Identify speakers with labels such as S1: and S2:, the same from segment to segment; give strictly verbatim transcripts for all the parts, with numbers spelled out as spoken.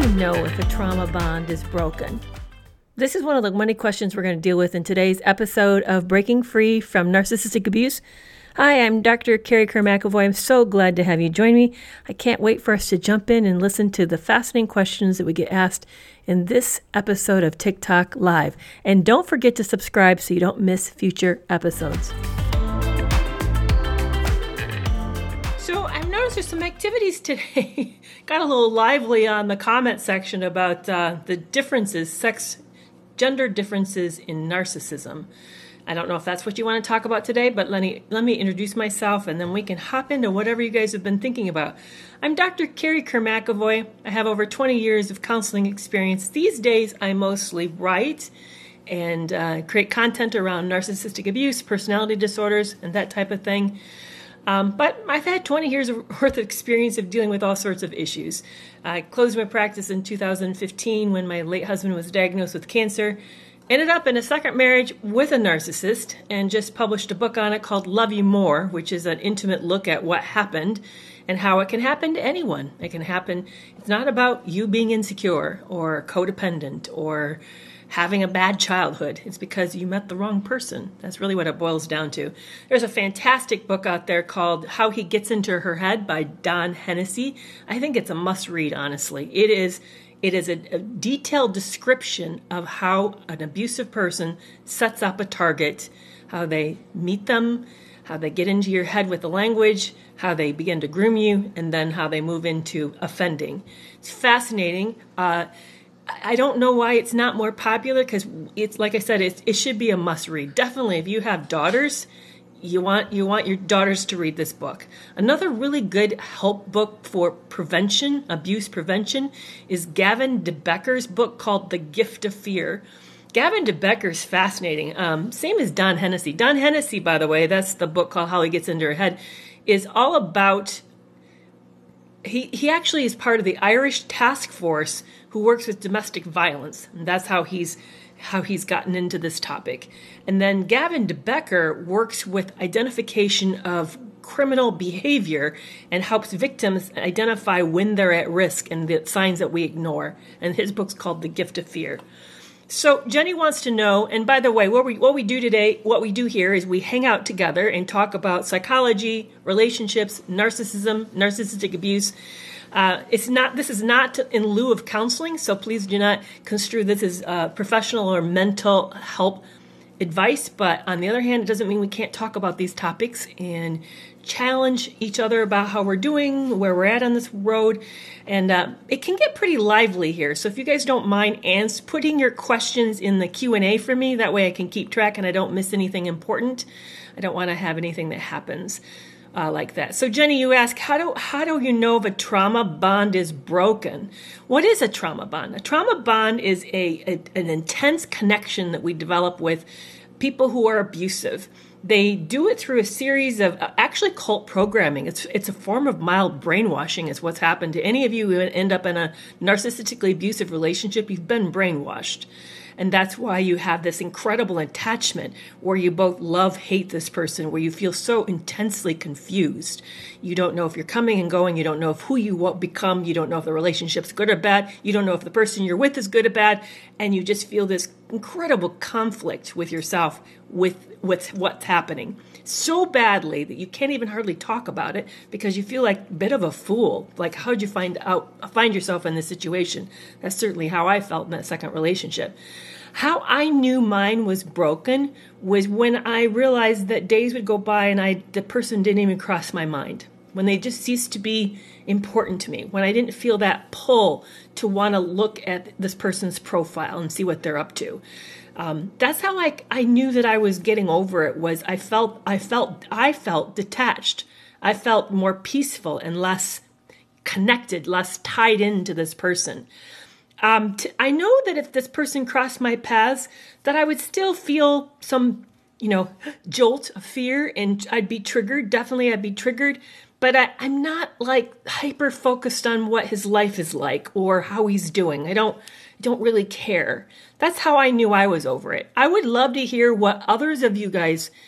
S1: you know if a trauma bond is broken? This is one of the many questions we're going to deal with in today's episode of Breaking Free from Narcissistic Abuse. Hi, I'm Doctor Carrie Kerr-McEvoy. I'm so glad to have you join me. I can't wait for us to jump in and listen to the fascinating questions that we get asked in this episode of TikTok Live. And don't forget to subscribe so you don't miss future episodes. So I've noticed there's some activities today. Got a little lively on the comment section about uh, the differences, sex, gender differences in narcissism. I don't know if that's what you want to talk about today, but let me, let me introduce myself and then we can hop into whatever you guys have been thinking about. I'm Doctor Carrie Kerr-McEvoy. I have over twenty years of counseling experience. These days, I mostly write and uh, create content around narcissistic abuse, personality disorders, and that type of thing. Um, but I've had twenty years worth of experience of dealing with all sorts of issues. I closed my practice in two thousand fifteen when my late husband was diagnosed with cancer. Ended up in a second marriage with a narcissist and just published a book on it called Love You More, which is an intimate look at what happened and how it can happen to anyone. It can happen. It's not about you being insecure or codependent or having a bad childhood. It's because you met the wrong person. That's really what it boils down to. There's a fantastic book out there called How He Gets Into Her Head by Don Hennessy. I think it's a must-read, honestly. It is it is a, a detailed description of how an abusive person sets up a target, how they meet them, how they get into your head with the language, how they begin to groom you, and then how they move into offending. It's fascinating. Uh, I don't know why it's not more popular because it's, like I said, it, it should be a must read. Definitely, if you have daughters, you want you want your daughters to read this book. Another really good help book for prevention, abuse prevention, is Gavin de Becker's book called The Gift of Fear. Gavin de Becker is fascinating. Um, same as Don Hennessy. Don Hennessy, by the way, that's the book called How He Gets Into Her Head, is all about. He he actually is part of the Irish task force who works with domestic violence, and that's how he's how he's gotten into this topic. And then Gavin de Becker works with identification of criminal behavior and helps victims identify when they're at risk and the signs that we ignore. And his book's called The Gift of Fear. So Jenny wants to know, and by the way, what we what we do today, what we do here is we hang out together and talk about psychology, relationships, narcissism, narcissistic abuse. Uh, it's not. This is not in lieu of counseling, so please do not construe this as uh, professional or mental help advice. But on the other hand, it doesn't mean we can't talk about these topics and challenge each other about how we're doing, where we're at on this road. And uh, it can get pretty lively here. So if you guys don't mind ans- putting your questions in the Q and A for me, that way I can keep track and I don't miss anything important. I don't want to have anything that happens uh, like that. So Jenny, you ask, how do how do you know if a trauma bond is broken? What is a trauma bond? A trauma bond is a, a an intense connection that we develop with people who are abusive. They do it through a series of uh, actually cult programming. It's it's a form of mild brainwashing is what's happened to any of you who end up in a narcissistically abusive relationship. You've been brainwashed. And that's why you have this incredible attachment where you both love, hate this person, where you feel so intensely confused. You don't know if you're coming and going. You don't know if who you will become. You don't know if the relationship's good or bad. You don't know if the person you're with is good or bad. And you just feel this incredible conflict with yourself, with, with what's happening so badly that you can't even hardly talk about it because you feel like a bit of a fool. Like, how'd you find out, find yourself in this situation? That's certainly how I felt in that second relationship. How I knew mine was broken was when I realized that days would go by and I the person didn't even cross my mind. When they just ceased to be important to me. When I didn't feel that pull to want to look at this person's profile and see what they're up to. Um, that's how I, I knew that I was getting over it. Was I felt I felt I felt detached. I felt more peaceful and less connected, less tied into this person. Um, t- I know that if this person crossed my paths, that I would still feel some, you know, jolt of fear, and I'd be triggered. Definitely, I'd be triggered. But I, I'm not like hyper focused on what his life is like or how he's doing. I don't don't really care. That's how I knew I was over it. I would love to hear what others of you guys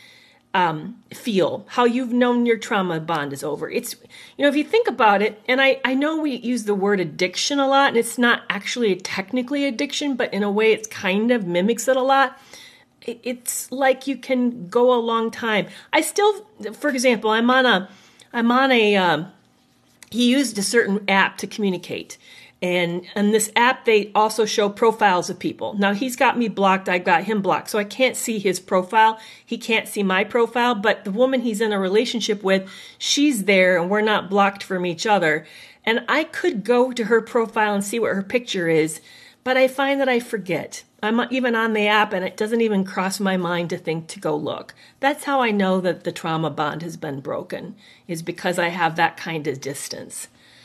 S1: um, feel, how you've known your trauma bond is over. It's, you know, if you think about it, and I, I know we use the word addiction a lot, and it's not actually technically addiction, but in a way it's kind of mimics it a lot. It, it's like you can go a long time. I still, for example, I'm on a, I'm on a, um, he used a certain app to communicate. And in this app, they also show profiles of people. Now, he's got me blocked. I got him blocked. So I can't see his profile. He can't see my profile. But the woman he's in a relationship with, she's there and we're not blocked from each other. And I could go to her profile and see what her picture is. But I find that I forget. I'm even on the app and it doesn't even cross my mind to think to go look. That's how I know that the trauma bond has been broken, is because I have that kind of distance.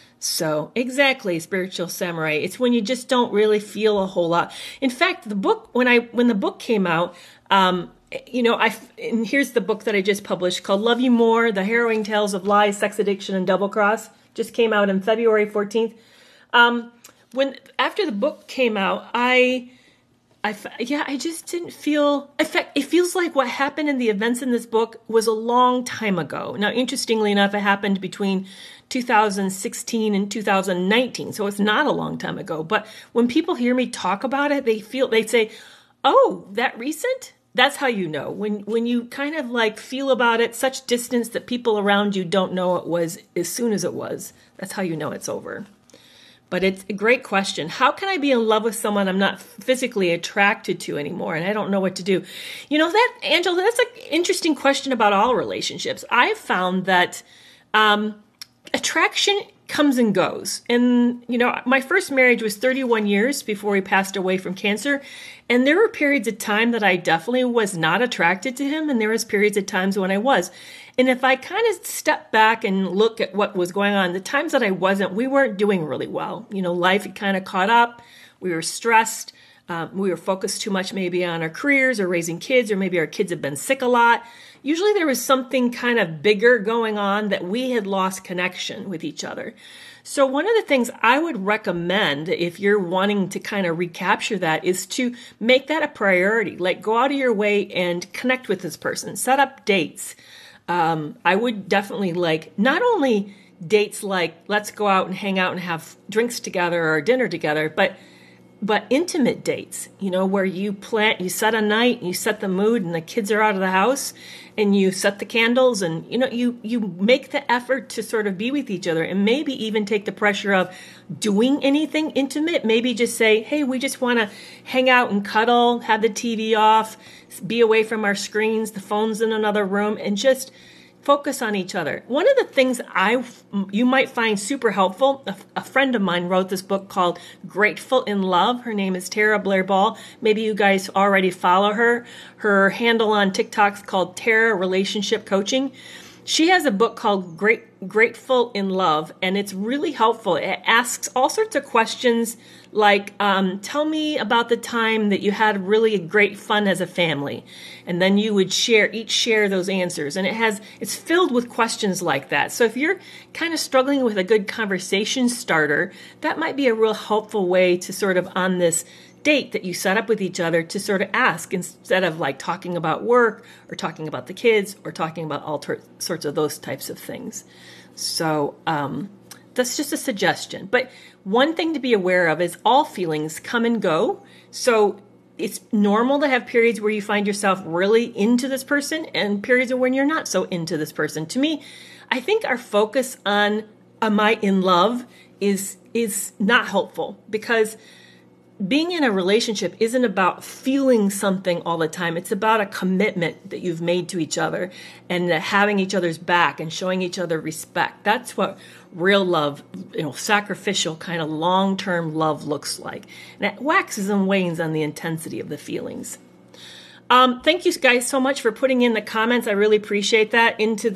S1: So exactly, Spiritual Samurai. It's when you just don't really feel a whole lot. In fact, the book, when I when the book came out, um, you know, I and here's the book that I just published called Love You More, The Harrowing Tales of Lies, Sex Addiction, and Double Cross. Just came out on February fourteenth. Um, when after the book came out, I I, yeah, I just didn't feel, in fact, it feels like what happened in the events in this book was a long time ago. Now, interestingly enough, it happened between two thousand sixteen and two thousand nineteen, so it's not a long time ago. But when people hear me talk about it, they feel, they say, oh, that recent? That's how you know. When when you kind of like feel about it, such distance that people around you don't know it was as soon as it was. That's how you know it's over. But it's a great question. How can I be in love with someone I'm not physically attracted to anymore and I don't know what to do? You know, that, Angela, that's an interesting question about all relationships. I've found that um, attraction comes and goes. And, you know, my first marriage was thirty-one years before he passed away from cancer. And there were periods of time that I definitely was not attracted to him. And there was periods of times when I was. And if I kind of step back and look at what was going on, the times that I wasn't, we weren't doing really well. You know, life had kind of caught up. We were stressed. Um, we were focused too much maybe on our careers or raising kids, or maybe our kids had been sick a lot. Usually there was something kind of bigger going on that we had lost connection with each other. So one of the things I would recommend if you're wanting to kind of recapture that is to make that a priority. Like, go out of your way and connect with this person. Set up dates. Um, I would definitely like not only dates like let's go out and hang out and have drinks together or dinner together, but but intimate dates, you know, where you plan, you set a night, you set the mood, and the kids are out of the house, and you set the candles, and you know, you you make the effort to sort of be with each other, and maybe even take the pressure of doing anything intimate. Maybe just say, hey, we just want to hang out and cuddle, have the T V off, be away from our screens, the phone's in another room, and just focus on each other. One of the things I you might find super helpful, a, a friend of mine wrote this book called Grateful in Love. Her name is Tara Blair Ball. Maybe you guys already follow her. Her handle on TikTok is called Tara Relationship Coaching. She has a book called Great, Grateful in Love, and it's really helpful. It asks all sorts of questions like, um, tell me about the time that you had really great fun as a family. And then you would share, each share those answers. And it has, it's filled with questions like that. So if you're kind of struggling with a good conversation starter, that might be a real helpful way to sort of on this date that you set up with each other to sort of ask, instead of like talking about work or talking about the kids or talking about all ter- sorts of those types of things. So um, that's just a suggestion. But one thing to be aware of is all feelings come and go. So it's normal to have periods where you find yourself really into this person and periods of when you're not so into this person. To me, I think our focus on am I in love is is not helpful, because being in a relationship isn't about feeling something all the time. It's about a commitment that you've made to each other and having each other's back and showing each other respect. That's what real love, you know, sacrificial kind of long-term love looks like. And it waxes and wanes on the intensity of the feelings. Um, thank you guys so much for putting in the comments. I really appreciate that into the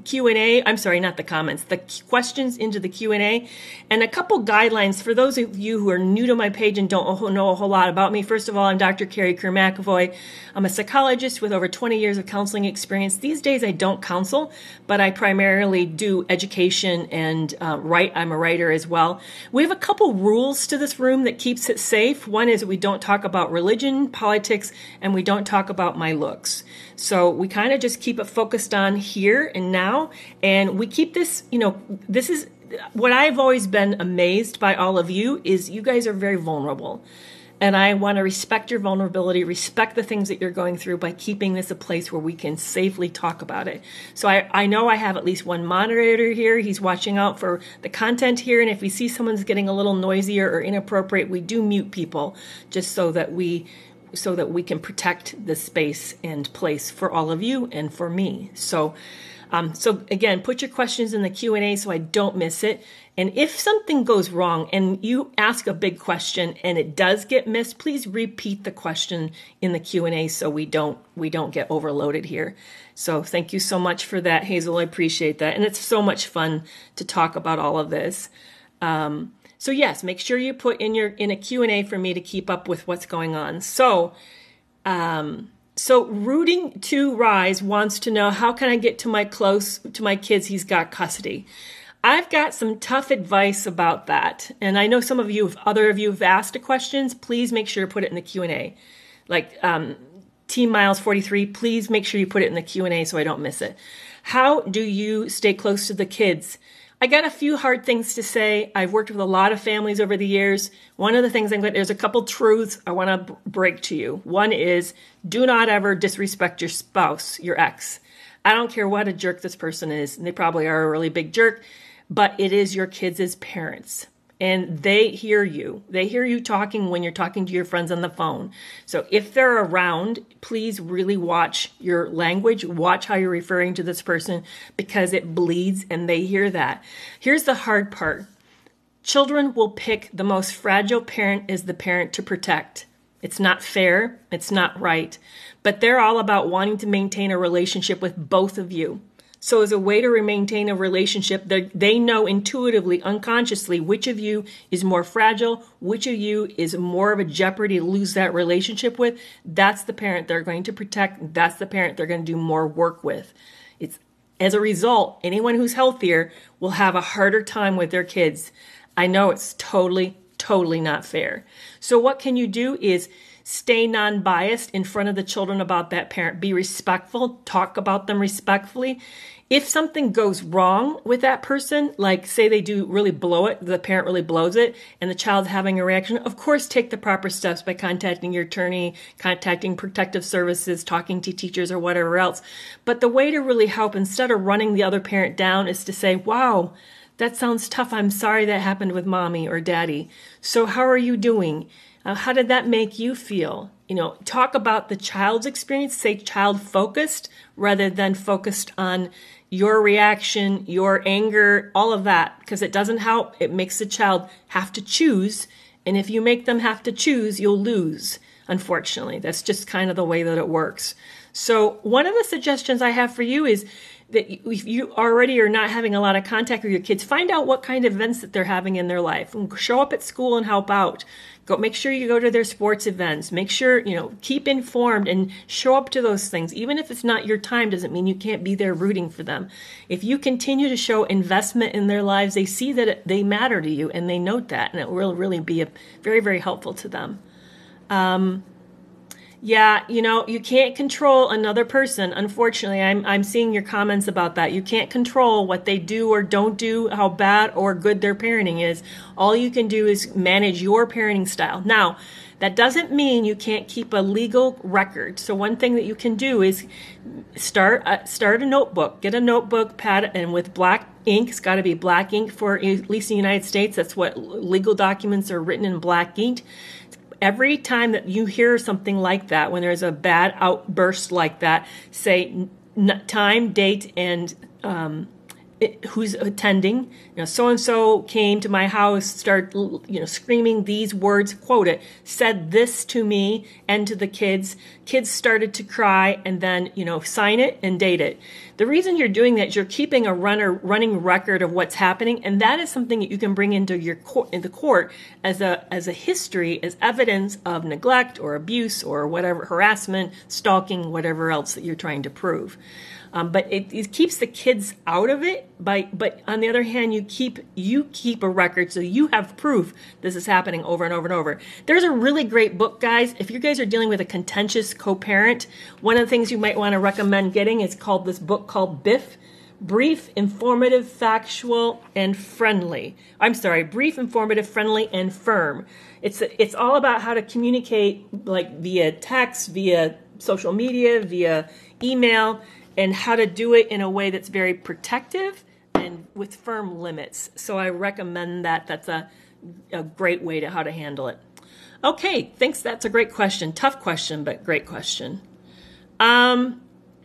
S1: Q and A. I'm sorry, not the comments, the questions into the Q and A. And a couple guidelines for those of you who are new to my page and don't know a whole lot about me. First of all, I'm Doctor Carrie Kerr McAvoy. I'm a psychologist with over twenty years of counseling experience. These days I don't counsel, but I primarily do education and uh, write. I'm a writer as well. We have a couple rules to this room that keeps it safe. One is we don't talk about religion, politics, and we don't talk about my looks. So we kind of just keep it focused on here and now. And we keep this, you know, this is what I've always been amazed by all of you is you guys are very vulnerable. And I want to respect your vulnerability, respect the things that you're going through by keeping this a place where we can safely talk about it. So I, I know I have at least one moderator here. He's watching out for the content here. And if we see someone's getting a little noisier or inappropriate, we do mute people just so that we so that we can protect the space and place for all of you and for me. So Um, so again, put your questions in the Q and A so I don't miss it. And if something goes wrong and you ask a big question and it does get missed, please repeat the question in the Q and A so we don't we don't get overloaded here. So thank you so much for that, Hazel. I appreciate that. And it's so much fun to talk about all of this. Um, so yes, make sure you put in your in a Q and A for me to keep up with what's going on. So um So Rooting to Rise wants to know, how can I get to my close to my kids? He's got custody. I've got some tough advice about that. And I know some of you, if other of you have asked questions, please make sure to put it in the Q and A. Like um, Team Miles forty-three, please make sure you put it in the Q and A so I don't miss it. How do you stay close to the kids? I got a few hard things to say. I've worked with a lot of families over the years. One of the things I'm going to, there's a couple truths I want to break to you. One is, do not ever disrespect your spouse, your ex. I don't care what a jerk this person is, and they probably are a really big jerk, but it is your kids as parents. And they hear you. They hear you talking when you're talking to your friends on the phone. So if they're around, please really watch your language. Watch how you're referring to this person because it bleeds and they hear that. Here's the hard part. Children will pick the most fragile parent as the parent to protect. It's not fair. It's not right. But they're all about wanting to maintain a relationship with both of you. So as a way to maintain a relationship, they know intuitively, unconsciously, which of you is more fragile, which of you is more of a jeopardy to lose that relationship with. That's the parent they're going to protect. That's the parent they're going to do more work with. It's as a result, anyone who's healthier will have a harder time with their kids. I know it's totally, totally not fair. So what can you do is stay non-biased in front of the children about that parent. Be respectful. Talk about them respectfully. If something goes wrong with that person, like say they do really blow it, the parent really blows it, and the child's having a reaction, of course, take the proper steps by contacting your attorney, contacting protective services, talking to teachers or whatever else. But the way to really help, instead of running the other parent down, is to say, wow, that sounds tough. I'm sorry that happened with mommy or daddy. So how are you doing? Uh, how did that make you feel? You know, talk about the child's experience, say child focused rather than focused on your reaction, your anger, all of that, because it doesn't help. It makes the child have to choose. And if you make them have to choose, you'll lose. Unfortunately, that's just kind of the way that it works. So one of the suggestions I have for you is that if you already are not having a lot of contact with your kids, find out what kind of events that they're having in their life and show up at school and help out. Go, make sure you go to their sports events. Make sure, you know, keep informed and show up to those things. Even if it's not your time, doesn't mean you can't be there rooting for them. If you continue to show investment in their lives, they see that it, they matter to you and they note that, and it will really be a, very, very helpful to them. Um, Yeah, you know, you can't control another person. Unfortunately, I'm I'm seeing your comments about that. You can't control what they do or don't do, how bad or good their parenting is. All you can do is manage your parenting style. Now, that doesn't mean you can't keep a legal record. So one thing that you can do is start a, start a notebook. Get a notebook, pad, and with black ink. It's got to be black ink for at least in the United States. That's what legal documents are written in black ink. Every time that you hear something like that, when there's a bad outburst like that, say n- time, date, and um, it, who's attending. You know, so and so came to my house, start you know screaming these words, quote it, said this to me and to the kids. Kids started to cry, and then you know sign it and date it. The reason you're doing that is you're keeping a runner running record of what's happening, and that is something that you can bring into your court, in the court as a as a history, as evidence of neglect or abuse or whatever, harassment, stalking, whatever else that you're trying to prove. Um, but it, it keeps the kids out of it. By, but on the other hand, you keep you keep a record, so you have proof this is happening over and over and over. There's a really great book, guys. If you guys are dealing with a contentious co-parent, one of the things you might want to recommend getting is called this book called BIFF, Brief, Informative, Factual, and Friendly. I'm sorry, Brief, Informative, Friendly, and Firm. It's it's all about how to communicate, like via text, via social media, via email, and how to do it in a way that's very protective and with firm limits. So I recommend that. That's a, a great way to how to handle it. Okay, thanks. That's a great question. Tough question, but great question. Um,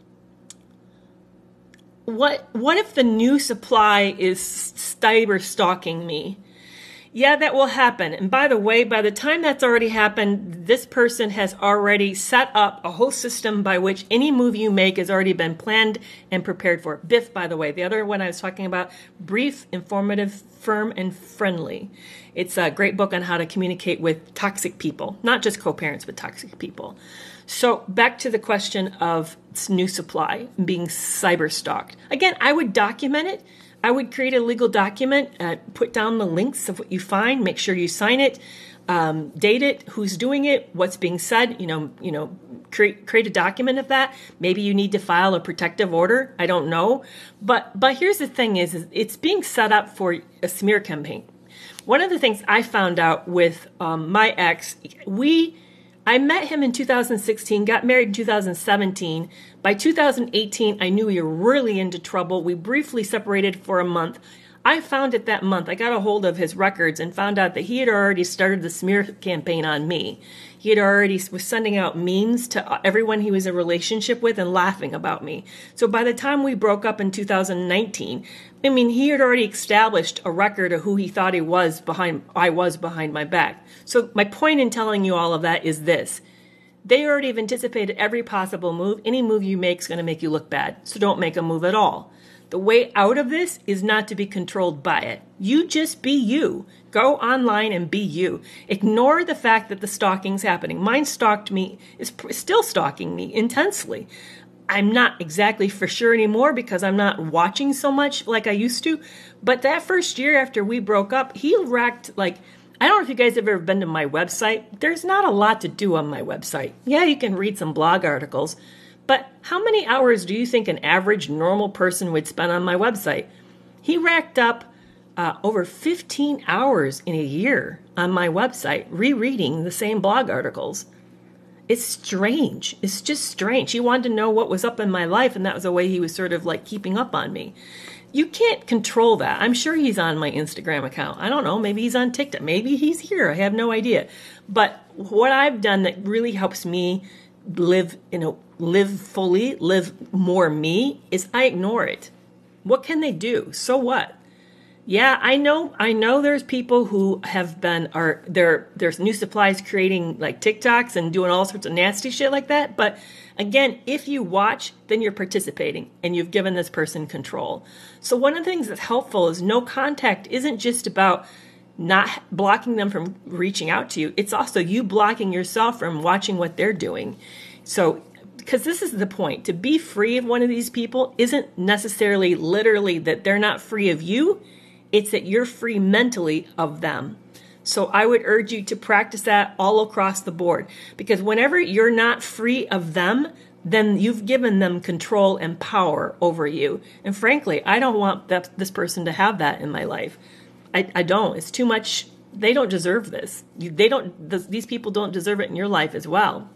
S1: what what if the new supply is cyber stalking me? Yeah, that will happen. And by the way, by the time that's already happened, this person has already set up a whole system by which any move you make has already been planned and prepared for. BIFF, by the way, the other one I was talking about, Brief, Informative, Firm, and Friendly. It's a great book on how to communicate with toxic people, not just co-parents, but toxic people. So back to the question of new supply being cyber stalked. Again, I would document it. I would create a legal document, uh, put down the links of what you find, make sure you sign it, um, date it, who's doing it, what's being said, you know, you know, create create a document of that. Maybe you need to file a protective order. I don't know. But but here's the thing is, is it's being set up for a smear campaign. One of the things I found out with um, my ex, we I met him in two thousand sixteen, got married in two thousand seventeen. By two thousand eighteen, I knew we were really into trouble. We briefly separated for a month. I found it that month. I got a hold of his records and found out that he had already started the smear campaign on me. He had already was sending out memes to everyone he was in a relationship with and laughing about me. So by the time we broke up in two thousand nineteen, I mean, he had already established a record of who he thought he was behind, I was behind my back. So my point in telling you all of that is this. They already have anticipated every possible move. Any move you make is going to make you look bad. So don't make a move at all. The way out of this is not to be controlled by it. You just be you. Go online and be you. Ignore the fact that the stalking's happening. Mine stalked me, is still stalking me intensely. I'm not exactly for sure anymore because I'm not watching so much like I used to. But that first year after we broke up, he racked like, I don't know if you guys have ever been to my website. There's not a lot to do on my website. Yeah, you can read some blog articles. But how many hours do you think an average normal person would spend on my website? He racked up uh, over fifteen hours in a year on my website rereading the same blog articles. It's strange. It's just strange. He wanted to know what was up in my life, and that was the way he was sort of like keeping up on me. You can't control that. I'm sure he's on my Instagram account. I don't know. Maybe he's on TikTok. Maybe he's here. I have no idea. But what I've done that really helps me live, you know, live fully, live more me, is I ignore it. What can they do? So what? Yeah, I know. I know there's people who have been are there. There's new supplies creating like TikToks and doing all sorts of nasty shit like that. But again, if you watch, then you're participating and you've given this person control. So one of the things that's helpful is no contact isn't just about not blocking them from reaching out to you. It's also you blocking yourself from watching what they're doing. So, because this is the point, to be free of one of these people isn't necessarily literally that they're not free of you. It's that you're free mentally of them. So I would urge you to practice that all across the board. Because whenever you're not free of them, then you've given them control and power over you. And frankly, I don't want that, this person to have that in my life. I, I don't. It's too much. They don't deserve this. You, they don't. Th- these people don't deserve it in your life as well.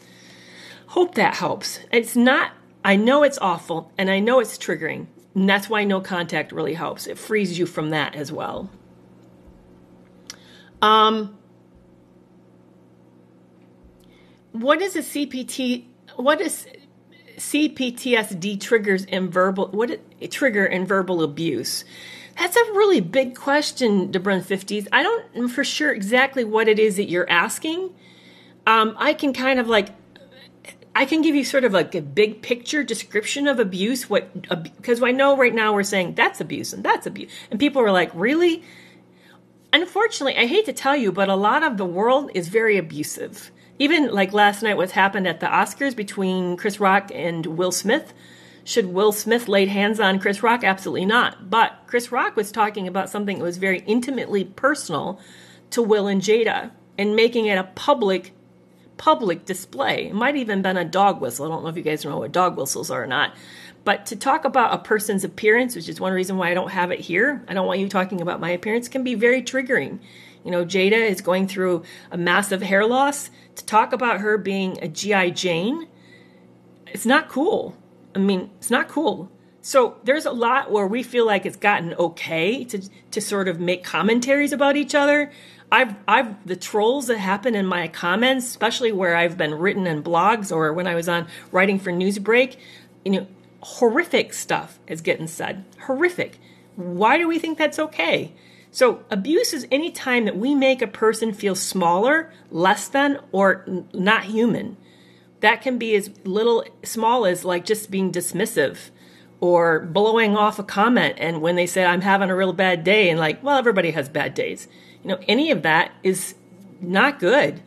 S1: Hope that helps. It's not, I know it's awful, and I know it's triggering. And that's why no contact really helps. It frees you from that as well. Um, what is a C P T? What is C P T S D triggers in verbal, what it, trigger in verbal abuse? That's a really big question, Debrun fifties. I don't know for sure exactly what it is that you're asking. Um, I can kind of like, I can give you sort of like a big picture description of abuse. What, because I know right now we're saying that's abuse and that's abuse. And people are like, really? Unfortunately, I hate to tell you, but a lot of the world is very abusive. Even like last night, what's happened at the Oscars between Chris Rock and Will Smith. Should Will Smith laid hands on Chris Rock? Absolutely not. But Chris Rock was talking about something that was very intimately personal to Will and Jada and making it a public, public display. It might even been a dog whistle. I don't know if you guys know what dog whistles are or not. But to talk about a person's appearance, which is one reason why I don't have it here, I don't want you talking about my appearance, can be very triggering. You know, Jada is going through a massive hair loss. To talk about her being a G I Jane, it's not cool. I mean, it's not cool. So there's a lot where we feel like it's gotten okay to to sort of make commentaries about each other. I've I've the trolls that happen in my comments, especially where I've been written in blogs or when I was on writing for Newsbreak, you know, horrific stuff is getting said. Horrific. Why do we think that's okay? So abuse is any time that we make a person feel smaller, less than, or n- not human. That can be as little, small as like just being dismissive or blowing off a comment. And when they say, I'm having a real bad day, and like, well, everybody has bad days. You know, any of that is not good.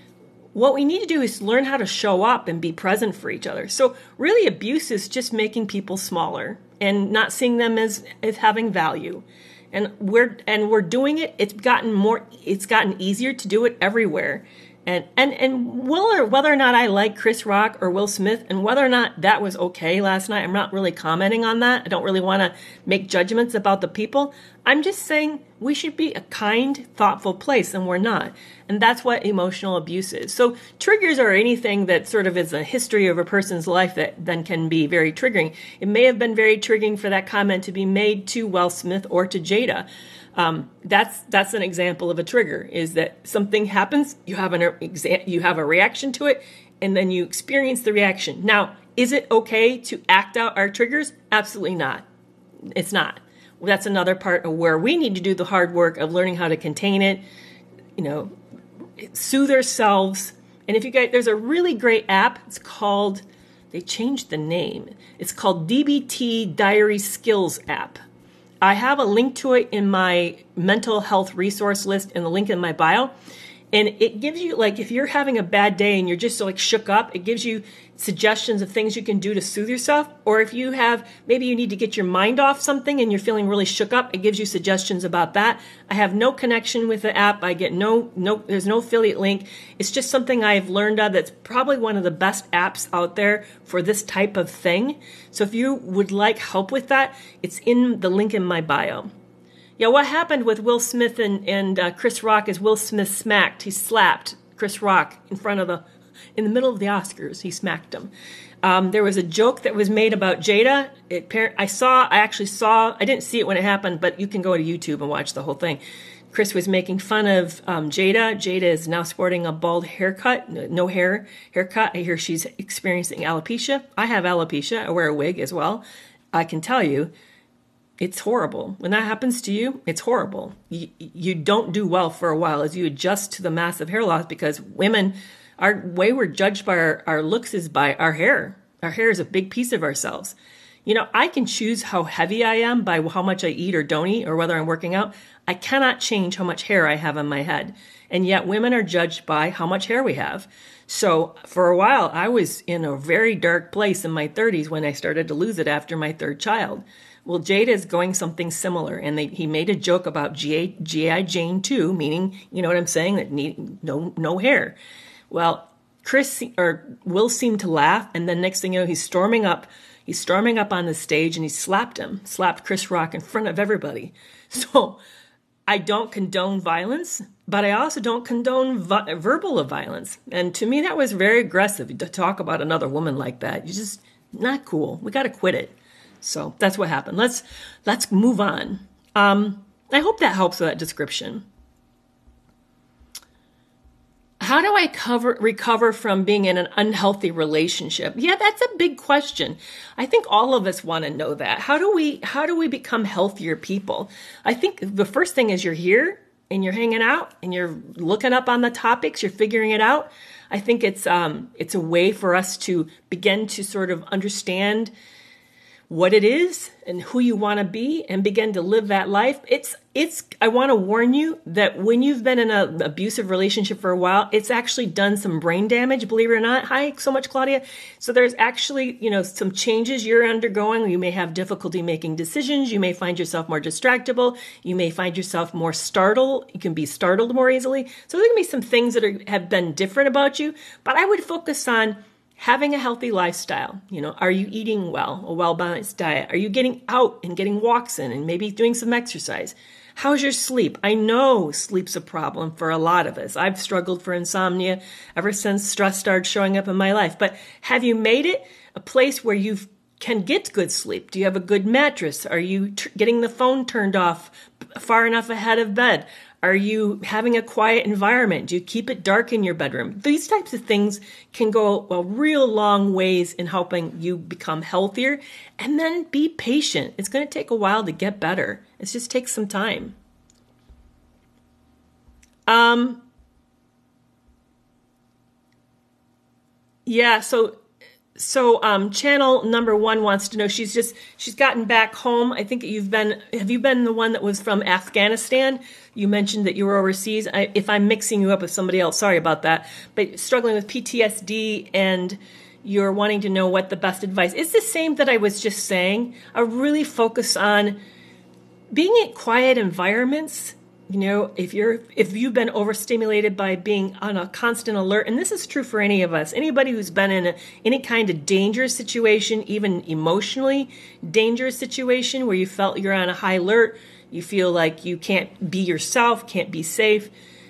S1: What we need to do is learn how to show up and be present for each other. So really abuse is just making people smaller and not seeing them as, as having value. And we're and we're doing it. It's gotten more. It's gotten easier to do it everywhere. And and and whether whether or not I like Chris Rock or Will Smith, and whether or not that was okay last night, I'm not really commenting on that. I don't really want to make judgments about the people. I'm just saying we should be a kind, thoughtful place, and we're not. And that's what emotional abuse is. So triggers are anything that sort of is a history of a person's life that then can be very triggering. It may have been very triggering for that comment to be made to Will Smith or to Jada. Um, that's that's an example of a trigger. Is that something happens, you have an exa- you have a reaction to it, and then you experience the reaction. Now, is it okay to act out our triggers? Absolutely not. It's not. That's another part of where we need to do the hard work of learning how to contain it, you know, soothe ourselves. And if you guys, there's a really great app. It's called, they changed the name. It's called D B T Diary Skills app. I have a link to it in my mental health resource list and the link in my bio. And it gives you, like, if you're having a bad day and you're just like shook up, it gives you suggestions of things you can do to soothe yourself. Or if you have, maybe you need to get your mind off something and you're feeling really shook up, it gives you suggestions about that. I have no connection with the app. I get no, no, there's no affiliate link. It's just something I've learned of that's probably one of the best apps out there for this type of thing. So if you would like help with that, it's in the link in my bio. Yeah, what happened with Will Smith and, and uh, Chris Rock is Will Smith smacked. He slapped Chris Rock in front of the, in the middle of the Oscars. He smacked him. Um, there was a joke that was made about Jada. It, I saw, I actually saw, I didn't see it when it happened, but you can go to YouTube and watch the whole thing. Chris was making fun of um, Jada. Jada is now sporting a bald haircut, no hair haircut. I hear she's experiencing alopecia. I have alopecia. I wear a wig as well. I can tell you, it's horrible. When that happens to you, it's horrible. You, you don't do well for a while as you adjust to the massive hair loss, because women, our way we're judged by our, our looks is by our hair. Our hair is a big piece of ourselves. You know, I can choose how heavy I am by how much I eat or don't eat or whether I'm working out. I cannot change how much hair I have on my head. And yet women are judged by how much hair we have. So for a while, I was in a very dark place in my thirties when I started to lose it after my third child. Well, Jada is going something similar, and they, he made a joke about G I Jane too, meaning, you know what I'm saying, that need no no hair. Well, Chris or Will seemed to laugh, and then next thing you know, he's storming up, he's storming up on the stage, and he slapped him, slapped Chris Rock in front of everybody. So I don't condone violence, but I also don't condone vi- verbal violence. And to me, that was very aggressive to talk about another woman like that. You just not cool. We got to quit it. So that's what happened. Let's let's move on. Um, I hope that helps with that description. how do I cover, recover from being in an unhealthy relationship? Yeah, that's a big question. I think all of us want to know that. How do we, how do we become healthier people? I think the first thing is you're here and you're hanging out and you're looking up on the topics, you're figuring it out. I think it's, um, it's a way for us to begin to sort of understand what it is and who you want to be and begin to live that life. It's, it's, I want to warn you that when you've been in an abusive relationship for a while, it's actually done some brain damage, believe it or not. Hi, so much, Claudia. So there's actually, you know, some changes you're undergoing. You may have difficulty making decisions. You may find yourself more distractible. You may find yourself more startled. You can be startled more easily. So there can be some things that are, have been different about you, but I would focus on having a healthy lifestyle. You know, are you eating well, a well-balanced diet? Are you getting out and getting walks in and maybe doing some exercise? How's your sleep? I know sleep's a problem for a lot of us. I've struggled for insomnia ever since stress started showing up in my life. But have you made it a place where you can get good sleep? Do you have a good mattress? Are you t- getting the phone turned off far enough ahead of bed? Are you having a quiet environment? Do you keep it dark in your bedroom? These types of things can go a real long ways in helping you become healthier. And then be patient. It's going to take a while to get better. It just takes some time. Um, yeah, so So um, channel number one wants to know, she's just, she's gotten back home. I think you've been, have you been the one that was from Afghanistan? You mentioned that you were overseas. I, if I'm mixing you up with somebody else, sorry about that. But struggling with P T S D and you're wanting to know what the best advice is. The same that I was just saying. I really focus on being in quiet environments. You know, if you're, if you've been overstimulated by being on a constant alert, and this is true for any of us, anybody who's been in a, any kind of dangerous situation, even emotionally dangerous situation where you felt you're on a high alert, you feel like you can't be yourself, can't be safe,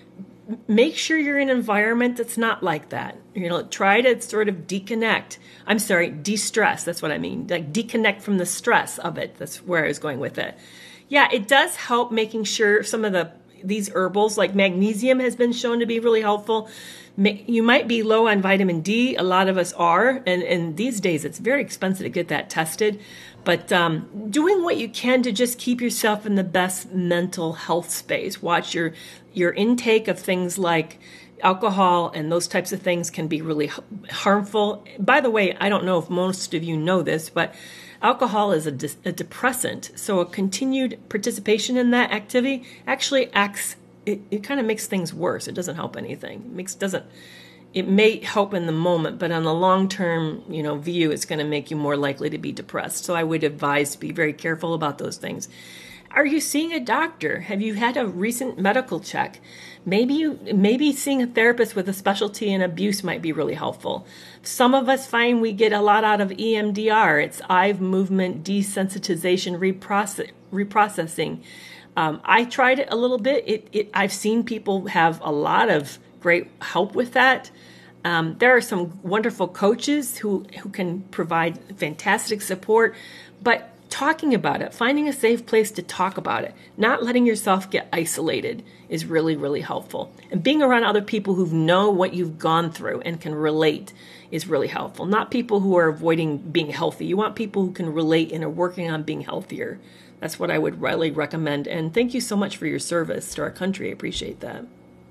S1: make sure you're in an environment that's not like that. You know, try to sort of deconnect. I'm sorry, de-stress. That's what I mean. Like deconnect from the stress of it. That's where I was going with it. Yeah, it does help making sure some of the these herbals like magnesium has been shown to be really helpful. You might be low on vitamin D. A lot of us are. And, and these days it's very expensive to get that tested. But um, doing what you can to just keep yourself in the best mental health space. Watch your, your intake of things like alcohol and those types of things can be really harmful. By the way, I don't know if most of you know this, but alcohol is a, de- a depressant, so a continued participation in that activity actually acts, it, it kind of makes things worse. It doesn't help anything. It makes, doesn't, it may help in the moment, but on the long-term, you know, view, it's going to make you more likely to be depressed. So I would advise to be very careful about those things. Are you seeing a doctor? Have you had a recent medical check? Maybe you, maybe seeing a therapist with a specialty in abuse might be really helpful. Some of us find we get a lot out of E M D R. It's eye movement desensitization reprocess, reprocessing. Um, I tried it a little bit. It, it, I've seen people have a lot of great help with that. Um, there are some wonderful coaches who, who can provide fantastic support, but talking about it, finding a safe place to talk about it, not letting yourself get isolated is really, really helpful. And being around other people who know what you've gone through and can relate is really helpful. Not people who are avoiding being healthy. You want people who can relate and are working on being healthier. That's what I would really recommend. And thank you so much for your service to our country. I appreciate that.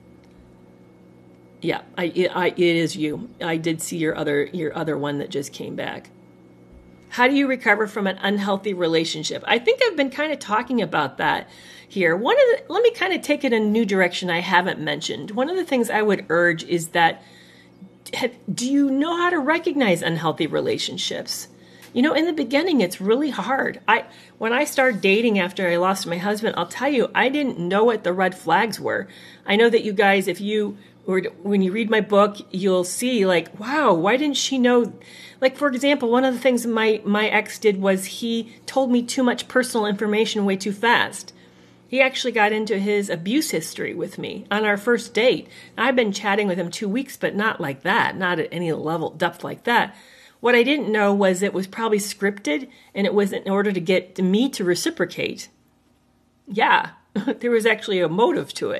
S1: Yeah, I, it, I, it is you. I did see your other your other one that just came back. How do you recover from an unhealthy relationship? I think I've been kind of talking about that here. One of the, let me kind of take it in a new direction I haven't mentioned. One of the things I would urge is that, do you know how to recognize unhealthy relationships? You know, in the beginning, it's really hard. I when I started dating after I lost my husband, I'll tell you, I didn't know what the red flags were. I know that you guys, if you or when you read my book, you'll see like, wow, why didn't she know? Like, for example, one of the things my, my ex did was he told me too much personal information way too fast. He actually got into his abuse history with me on our first date. I've been chatting with him two weeks, but not like that, not at any level, depth like that. What I didn't know was it was probably scripted, and it was in order to get me to reciprocate. Yeah, there was actually a motive to it.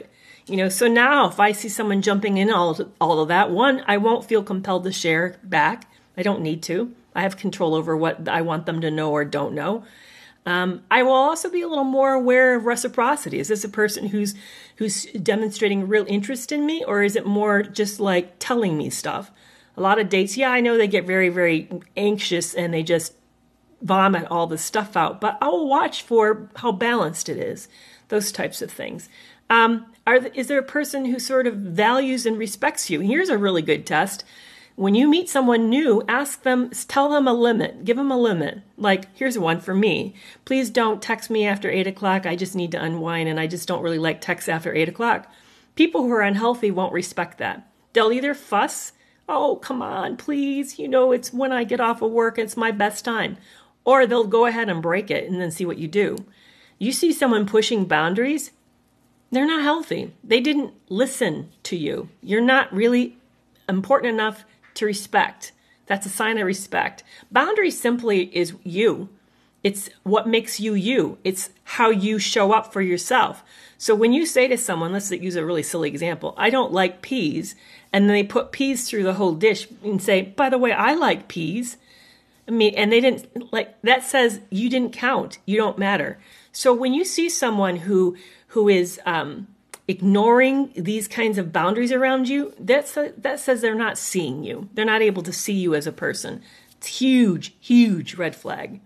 S1: You know, so now if I see someone jumping in all all of that, one, I won't feel compelled to share back. I don't need to. I have control over what I want them to know or don't know. Um, I will also be a little more aware of reciprocity. Is this a person who's who's demonstrating real interest in me, or is it more just like telling me stuff? A lot of dates, yeah, I know they get very, very anxious and they just vomit all this stuff out, but I'll watch for how balanced it is, those types of things. Um, are, is there a person who sort of values and respects you? Here's a really good test. When you meet someone new, ask them, tell them a limit, give them a limit. Like, here's one for me. Please don't text me after eight o'clock. I just need to unwind, and I just don't really like texts after eight o'clock. People who are unhealthy won't respect that. They'll either fuss, oh, come on, please, you know, it's when I get off of work, it's my best time. Or they'll go ahead and break it and then see what you do. You see someone pushing boundaries, they're not healthy. They didn't listen to you. You're not really important enough to respect. That's a sign of respect. Boundary simply is you. It's what makes you you. It's how you show up for yourself. So when you say to someone, let's use a really silly example, I don't like peas, and then they put peas through the whole dish and say, by the way, I like peas. I mean, and they didn't like, that says you didn't count. You don't matter. So when you see someone who who is um, ignoring these kinds of boundaries around you, that's a, that says they're not seeing you. They're not able to see you as a person. It's huge, huge red flag.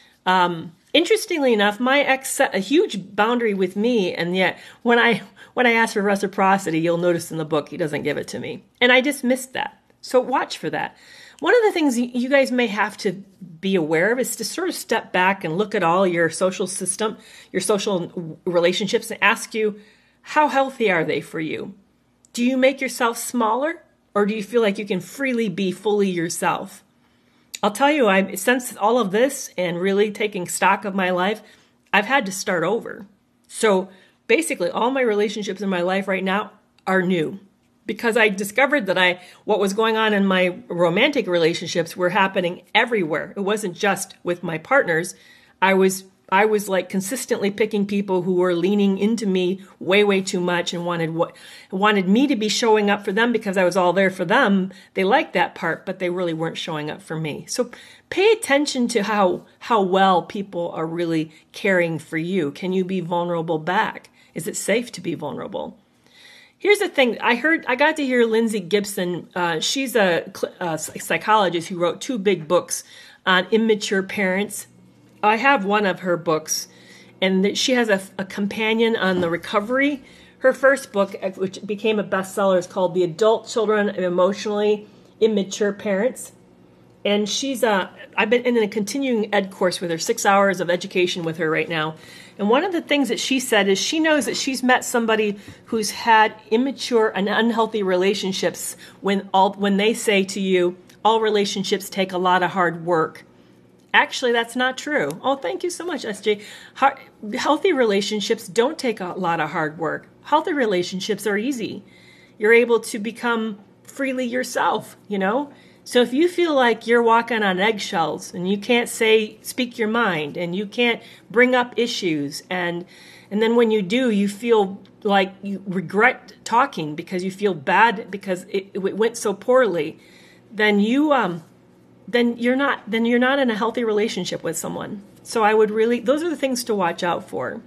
S1: Um, interestingly enough, my ex set a huge boundary with me, and yet when I when I ask for reciprocity, you'll notice in the book he doesn't give it to me, and I just missed that. So watch for that. One of the things you guys may have to be aware of is to sort of step back and look at all your social system, your social relationships, and ask you, how healthy are they for you? Do you make yourself smaller, or do you feel like you can freely be fully yourself? I'll tell you, I since all of this and really taking stock of my life, I've had to start over. So basically, all my relationships in my life right now are new. Because I discovered that I what was going on in my romantic relationships were happening everywhere. It wasn't just with my partners. I was I was like consistently picking people who were leaning into me way, way too much and wanted what wanted me to be showing up for them because I was all there for them. They liked that part, but they really weren't showing up for me. So pay attention to how how well people are really caring for you. Can you be vulnerable back? Is it safe to be vulnerable? Here's the thing. I heard, I got to hear Lindsay Gibson. Uh, she's a, a psychologist who wrote two big books on immature parents. I have one of her books, and she has a, a companion on the recovery. Her first book, which became a bestseller, is called The Adult Children of Emotionally Immature Parents. And she's a, I've been in a continuing ed course with her, six hours of education with her right now. And one of the things that she said is she knows that she's met somebody who's had immature and unhealthy relationships when all when they say to you, all relationships take a lot of hard work. Actually, that's not true. Oh, thank you so much, S J. Heart, healthy relationships don't take a lot of hard work. Healthy relationships are easy. You're able to become freely yourself, you know? So if you feel like you're walking on eggshells and you can't say, speak your mind, and you can't bring up issues, and and then when you do, you feel like you regret talking because you feel bad because it, it went so poorly, then you um then you're not then you're not in a healthy relationship with someone. So I would really, those are the things to watch out for.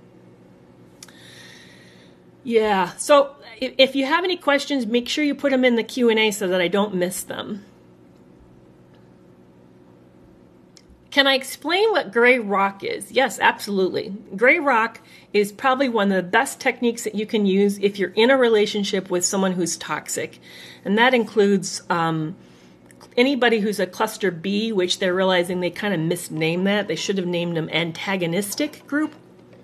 S1: Yeah. So if, if you have any questions, make sure you put them in the Q and A so that I don't miss them. Can I explain what gray rock is? Yes, absolutely. Gray rock is probably one of the best techniques that you can use if you're in a relationship with someone who's toxic. And that includes um, anybody who's a cluster B, which they're realizing they kind of misnamed that. They should have named them antagonistic group.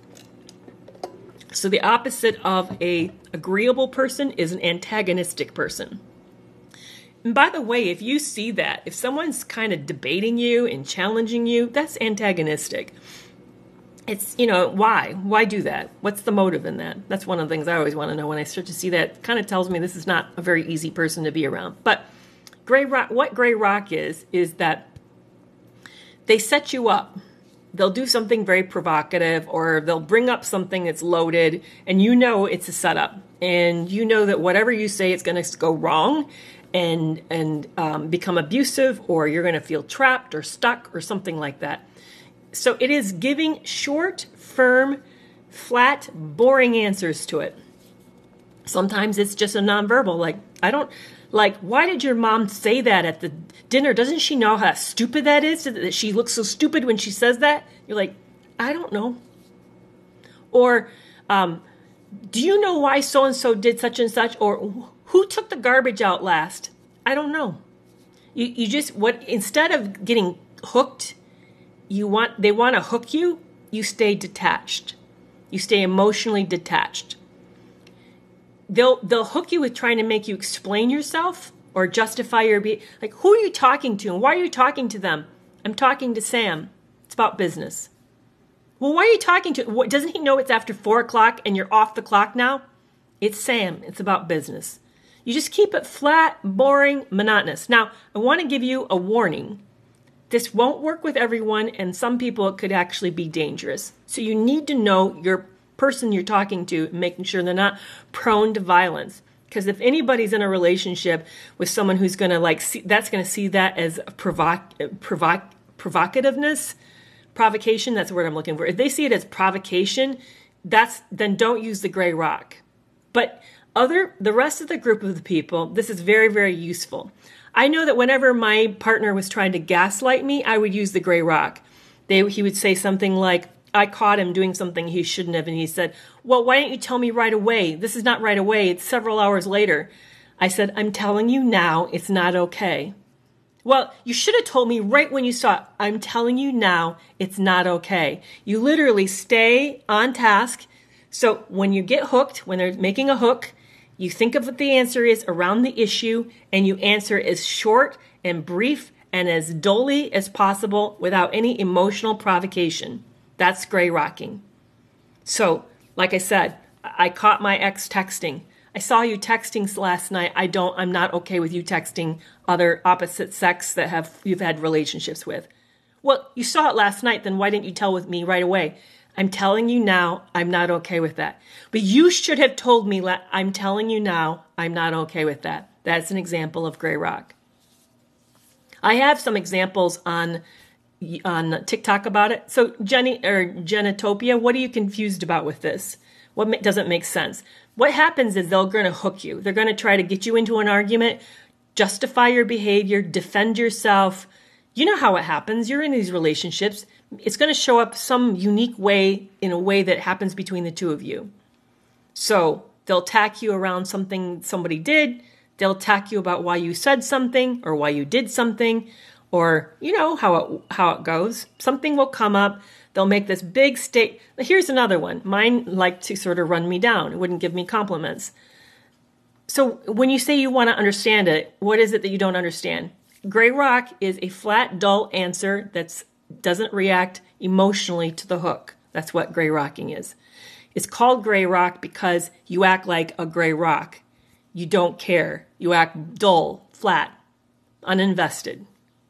S1: So the opposite of a agreeable person is an antagonistic person. And by the way, if you see that, if someone's kind of debating you and challenging you, that's antagonistic. It's, you know, why? Why do that? What's the motive in that? That's one of the things I always want to know when I start to see that. It kind of tells me this is not a very easy person to be around. But gray rock, what gray rock is, is that they set you up. They'll do something very provocative, or they'll bring up something that's loaded, and you know it's a setup. and you know that whatever you say, it's going to go wrong and and um, become abusive, or you're going to feel trapped or stuck or something like that. So it is giving short, firm, flat, boring answers to it. Sometimes it's just a nonverbal, like, I don't, like, why did your mom say that at the dinner? Doesn't she know how stupid that is? That she looks so stupid when she says that? You're like, I don't know. Or, um, do you know why so-and-so did such and such? Or who took the garbage out last? I don't know. You you just, what, instead of getting hooked, you want, they want to hook you, you stay detached. You stay emotionally detached. They'll they'll hook you with trying to make you explain yourself or justify your be like, who are you talking to and why are you talking to them? I'm talking to Sam. It's about business. Well, why are you talking to? What, doesn't he know it's after four o'clock and you're off the clock now? It's Sam. It's about business. You just keep it flat, boring, monotonous. Now, I want to give you a warning. This won't work with everyone, and some people it could actually be dangerous. So you need to know your person you're talking to, making sure they're not prone to violence. Because if anybody's in a relationship with someone who's going to like see, that's going to see that as a provoc, provoc, provocativeness, provocation, that's the word I'm looking for. If they see it as provocation, that's then don't use the gray rock. But other the rest of the group of the people, this is very, very useful. I know that whenever my partner was trying to gaslight me, I would use the gray rock. They, he would say something like, I caught him doing something he shouldn't have. And he said, well, why don't you tell me right away? This is not right away. It's several hours later. I said, I'm telling you now, it's not okay. Well, you should have told me right when you saw it. I'm telling you now, it's not okay. You literally stay on task. So when you get hooked, when they're making a hook, you think of what the answer is around the issue, and you answer as short and brief and as dully as possible without any emotional provocation. That's gray rocking. So, like I said, I caught my ex texting. I saw you texting last night. I don't, I'm not okay with you texting other opposite sex that have you've had relationships with. Well, you saw it last night, then why didn't you tell with me right away? I'm telling you now, I'm not okay with that. But you should have told me, I'm telling you now, I'm not okay with that. That's an example of gray rock. I have some examples on on TikTok about it. So Jenny or Genitopia, what are you confused about with this? What ma- doesn't make sense? What happens is they're going to hook you. They're going to try to get you into an argument, justify your behavior, defend yourself. You know how it happens. You're in these relationships. It's going to show up some unique way, in a way that happens between the two of you. So they'll attack you around something somebody did. They'll attack you about why you said something or why you did something. Or, you know, how it, how it goes. Something will come up. They'll make this big state. Here's another one. Mine like to sort of run me down. It wouldn't give me compliments. So when you say you want to understand it, what is it that you don't understand? Gray rock is a flat, dull answer that doesn't react emotionally to the hook. That's what gray rocking is. It's called gray rock because you act like a gray rock. You don't care. You act dull, flat, uninvested.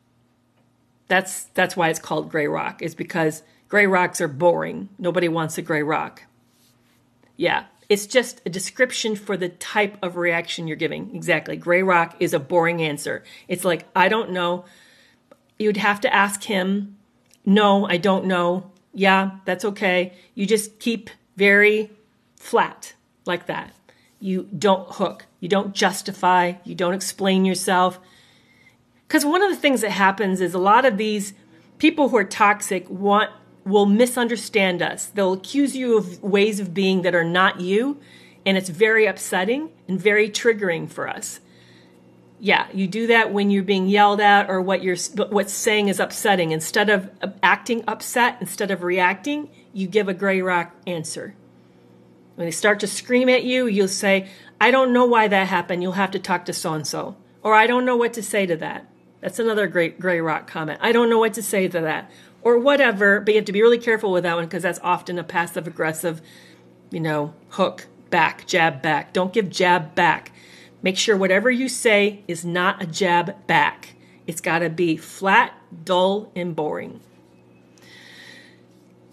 S1: That's that's why it's called gray rock, is because gray rocks are boring. Nobody wants a gray rock. Yeah, it's just a description for the type of reaction you're giving. Exactly. Gray rock is a boring answer. It's like, I don't know. You'd have to ask him. No, I don't know. Yeah, that's okay. You just keep very flat like that. You don't hook. You don't justify. You don't explain yourself. Because one of the things that happens is a lot of these people who are toxic want will misunderstand us. They'll accuse you of ways of being that are not you, and it's very upsetting and very triggering for us. Yeah, you do that when you're being yelled at or what you're what's saying is upsetting. Instead of acting upset, instead of reacting, you give a gray rock answer. When they start to scream at you, you'll say, I don't know why that happened. You'll have to talk to so-and-so. Or I don't know what to say to that. That's another great gray rock comment. I don't know what to say to that. Or whatever, but you have to be really careful with that one because that's often a passive-aggressive, you know, hook, back, jab, back. Don't give jab back. Make sure whatever you say is not a jab back. It's got to be flat, dull, and boring.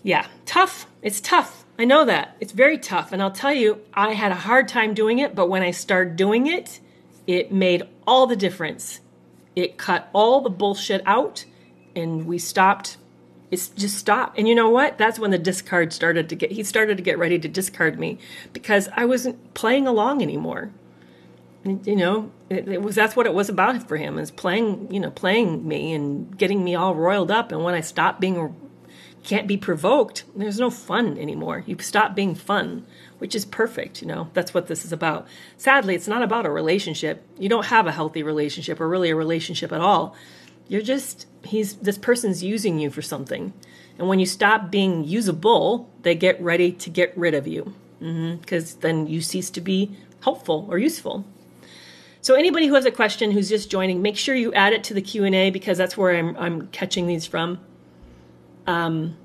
S1: Yeah, tough. It's tough. I know that. It's very tough. And I'll tell you, I had a hard time doing it, but when I started doing it, it made all the difference. It cut all the bullshit out, and we stopped. It's just stopped. And you know what? That's when the discard started to get, he started to get ready to discard me because I wasn't playing along anymore. And, you know, it, it was, that's what it was about for him, is playing, you know, playing me and getting me all roiled up. And when I stopped being, can't be provoked, there's no fun anymore. You stop being fun, which is perfect. You know, that's what this is about. Sadly, it's not about a relationship. You don't have a healthy relationship or really a relationship at all. You're just, he's, this person's using you for something. And when you stop being usable, they get ready to get rid of you. Because mm-hmm. then you cease to be helpful or useful. So anybody who has a question who's just joining, make sure you add it to the Q and A because that's where I'm, I'm catching these from. Um,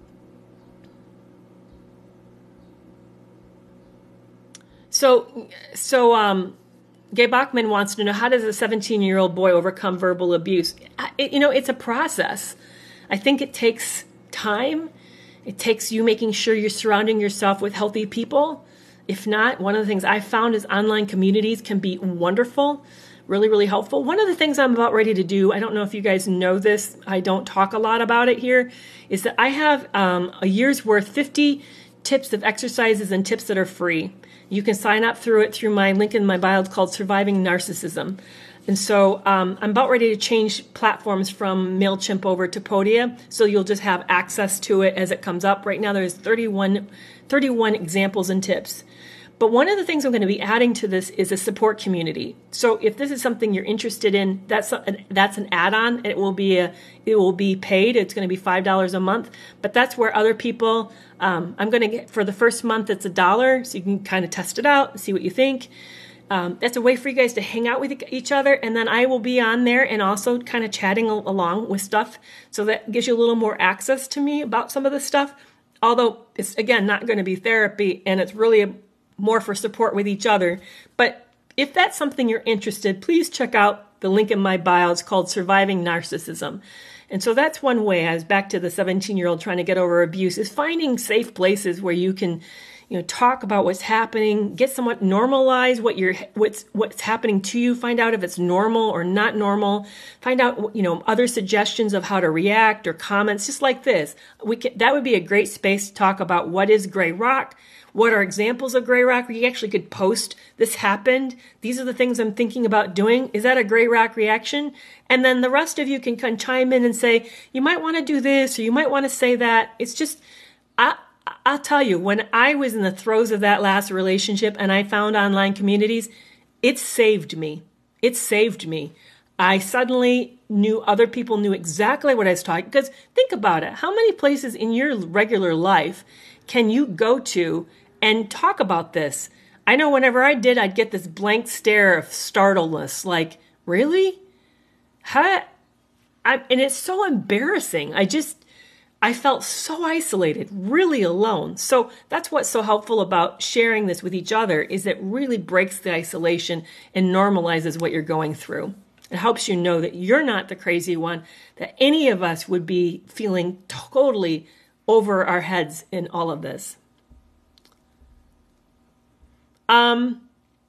S1: so, so, um, Gay Bachman wants to know, how does a seventeen-year-old boy overcome verbal abuse? It, you know, it's a process. I think it takes time. It takes you making sure you're surrounding yourself with healthy people. If not, one of the things I found is online communities can be wonderful, really, really helpful. One of the things I'm about ready to do, I don't know if you guys know this, I don't talk a lot about it here, is that I have um, a year's worth, fifty tips of exercises and tips that are free. You can sign up through it through my link in my bio. It's called Surviving Narcissism. And so um, I'm about ready to change platforms from MailChimp over to Podia. So you'll just have access to it as it comes up. Right now there's thirty-one, thirty-one examples and tips. But one of the things I'm going to be adding to this is a support community. So if this is something you're interested in, that's a, that's an add-on. It will be a it will be paid. It's going to be five dollars a month. But that's where other people, um, I'm going to get, for the first month, it's a dollar. So you can kind of test it out and see what you think. Um, that's a way for you guys to hang out with each other. And then I will be on there and also kind of chatting along with stuff. So that gives you a little more access to me about some of the stuff. Although it's, again, not going to be therapy, and it's really a more for support with each other. But if that's something you're interested, please check out the link in my bio. It's called Surviving Narcissism. And so that's one way. I was back to the seventeen-year-old trying to get over abuse, is finding safe places where you can, you know, talk about what's happening, get somewhat normalize what you're, what's, what's happening to you, find out if it's normal or not normal, find out, you know, other suggestions of how to react or comments, just like this. We can, that would be a great space to talk about what is gray rock. What are examples of gray rock? You actually could post, this happened. These are the things I'm thinking about doing. Is that a gray rock reaction? And then the rest of you can kind of chime in and say, you might want to do this, or you might want to say that. It's just, I, I'll tell you, when I was in the throes of that last relationship and I found online communities, it saved me. It saved me. I suddenly knew other people knew exactly what I was talking. Because think about it. How many places in your regular life can you go to and talk about this? I know whenever I did, I'd get this blank stare of startledness, like, really? How? I, and it's so embarrassing. I just, I felt so isolated, really alone. So that's what's so helpful about sharing this with each other, is it really breaks the isolation and normalizes what you're going through. It helps you know that you're not the crazy one, that any of us would be feeling totally over our heads in all of this. Um,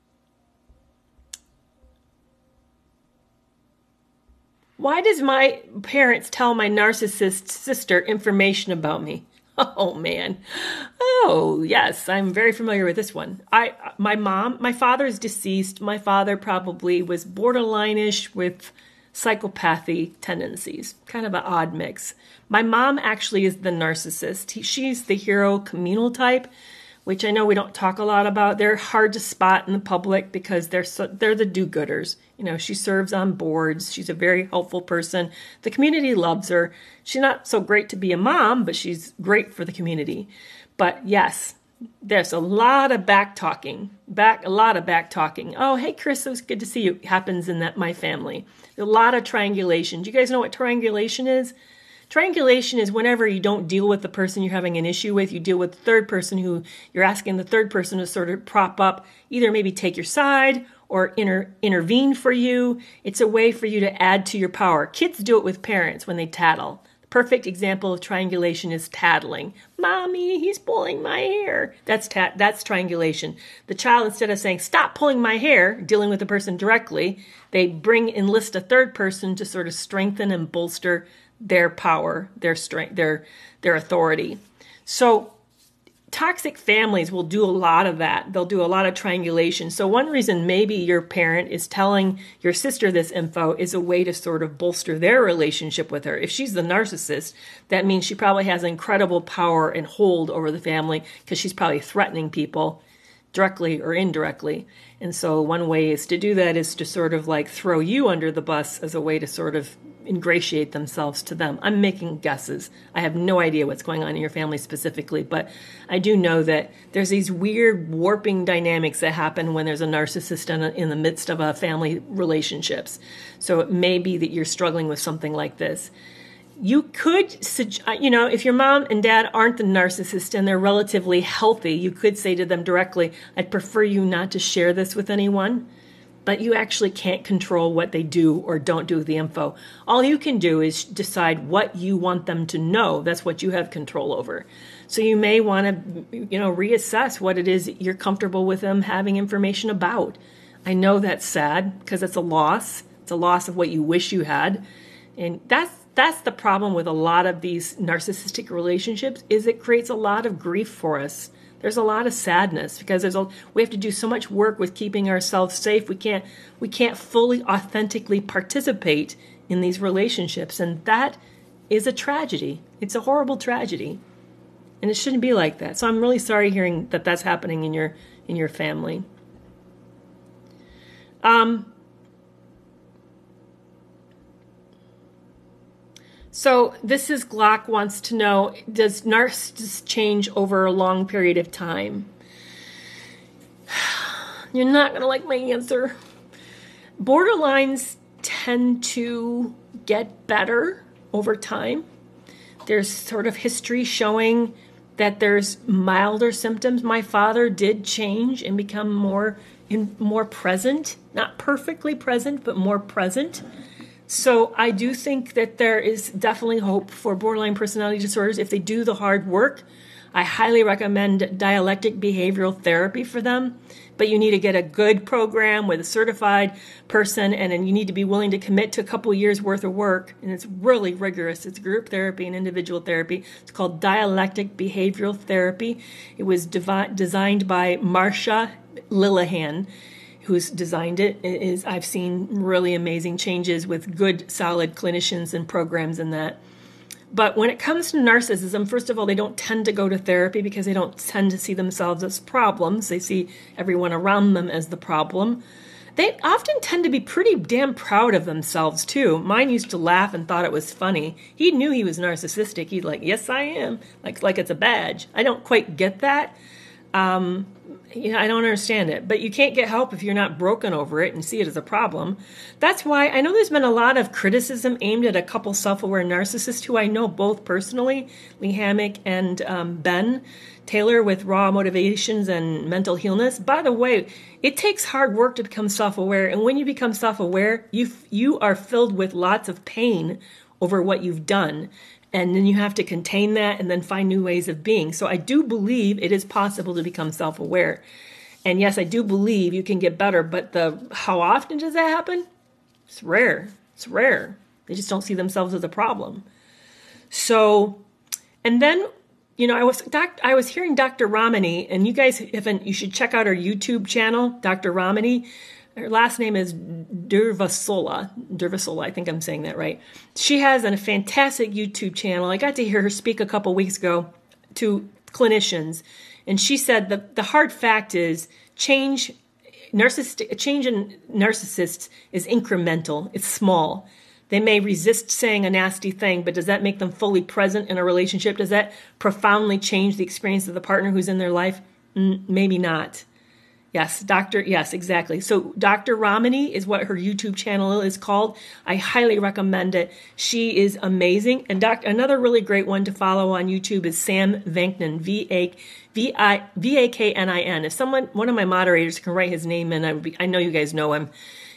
S1: why does my parents tell my narcissist sister information about me? Oh, man. Oh, yes, I'm very familiar with this one. I, my mom, my father is deceased. My father probably was borderline-ish with psychopathy tendencies, kind of an odd mix. My mom actually is the narcissist. He, she's the hero communal type, which I know we don't talk a lot about. They're hard to spot in the public because they're so, they're the do-gooders. You know, she serves on boards. She's a very helpful person. The community loves her. She's not so great to be a mom, but she's great for the community. But yes, there's a lot of back talking, back a lot of back talking. Oh, hey, Chris, it was good to see you. It happens in that my family. A lot of triangulation. Do you guys know what triangulation is? Triangulation is whenever you don't deal with the person you're having an issue with, you deal with the third person who you're asking the third person to sort of prop up, either maybe take your side or inter- intervene for you. It's a way for you to add to your power. Kids do it with parents when they tattle. perfect example of triangulation is tattling. Mommy, he's pulling my hair. That's ta- that's triangulation. The child, instead of saying, stop pulling my hair, dealing with the person directly, they bring, enlist a third person to sort of strengthen and bolster their power, their strength, their, their authority. So toxic families will do a lot of that. They'll do a lot of triangulation. So one reason maybe your parent is telling your sister this info is a way to sort of bolster their relationship with her. If she's the narcissist, that means she probably has incredible power and hold over the family because she's probably threatening people directly or indirectly. And so one way is to do that is to sort of like throw you under the bus as a way to sort of ingratiate themselves to them. I'm making guesses. I have no idea what's going on in your family specifically, but I do know that there's these weird warping dynamics that happen when there's a narcissist in, a, in the midst of a family relationships. So it may be that you're struggling with something like this. You could, you know, if your mom and dad aren't the narcissist and they're relatively healthy, you could say to them directly, I'd prefer you not to share this with anyone. But you actually can't control what they do or don't do with the info. All you can do is decide what you want them to know. That's what you have control over. So you may want to, you know, reassess what it is you're comfortable with them having information about. I know that's sad because it's a loss. It's a loss of what you wish you had. And that's that's the problem with a lot of these narcissistic relationships, is it creates a lot of grief for us. There's a lot of sadness because there's a, we have to do so much work with keeping ourselves safe. We can't we can't fully authentically participate in these relationships, and that is a tragedy. It's a horrible tragedy, and it shouldn't be like that. So I'm really sorry hearing that that's happening in your in your family. Um. So this is Glock wants to know, does narcissists change over a long period of time? You're not going to like my answer. Borderlines tend to get better over time. There's sort of history showing that there's milder symptoms. My father did change and become more, in, more present, not perfectly present, but more present. So I do think that there is definitely hope for borderline personality disorders if they do the hard work. I highly recommend dialectic behavioral therapy for them, but you need to get a good program with a certified person, and then you need to be willing to commit to a couple years worth of work, and it's really rigorous. It's group therapy and individual therapy. It's called dialectic behavioral therapy. It was devi- designed by Marsha Linehan, who's designed it. It is, I've seen really amazing changes with good, solid clinicians and programs in that. But when it comes to narcissism, first of all, they don't tend to go to therapy because they don't tend to see themselves as problems. They see everyone around them as the problem. They often tend to be pretty damn proud of themselves, too. Mine used to laugh and thought it was funny. He knew he was narcissistic. He'd like, yes, I am. Like, like it's a badge. I don't quite get that. Um... You know, I don't understand it, but you can't get help if you're not broken over it and see it as a problem. That's why I know there's been a lot of criticism aimed at a couple self-aware narcissists who I know both personally, Lee Hammock and um, Ben Taylor with Raw Motivations and Mental Healness. By the way, it takes hard work to become self-aware, and when you become self-aware, you you are filled with lots of pain over what you've done. And then you have to contain that and then find new ways of being. So I do believe it is possible to become self-aware. And yes, I do believe you can get better, but the how often does that happen? It's rare. It's rare. They just don't see themselves as a problem. So, and then, you know, I was doc, I was hearing Doctor Ramani, and you guys haven't, you should check out her YouTube channel, Doctor Ramani. Her last name is Durvasola. Durvasola, I think I'm saying that right. She has a fantastic YouTube channel. I got to hear her speak a couple weeks ago to clinicians, and she said that the hard fact is change, narcissistic, change in narcissists is incremental. It's small. They may resist saying a nasty thing, but does that make them fully present in a relationship? Does that profoundly change the experience of the partner who's in their life? Mm, maybe not. Yes, Doctor Yes, exactly. So Doctor Ramani is what her YouTube channel is called. I highly recommend it. She is amazing. And doc, another really great one to follow on YouTube is Sam Vaknin, V A V I V A K N I N. If someone, one of my moderators can write his name in, I, would be, I know you guys know him.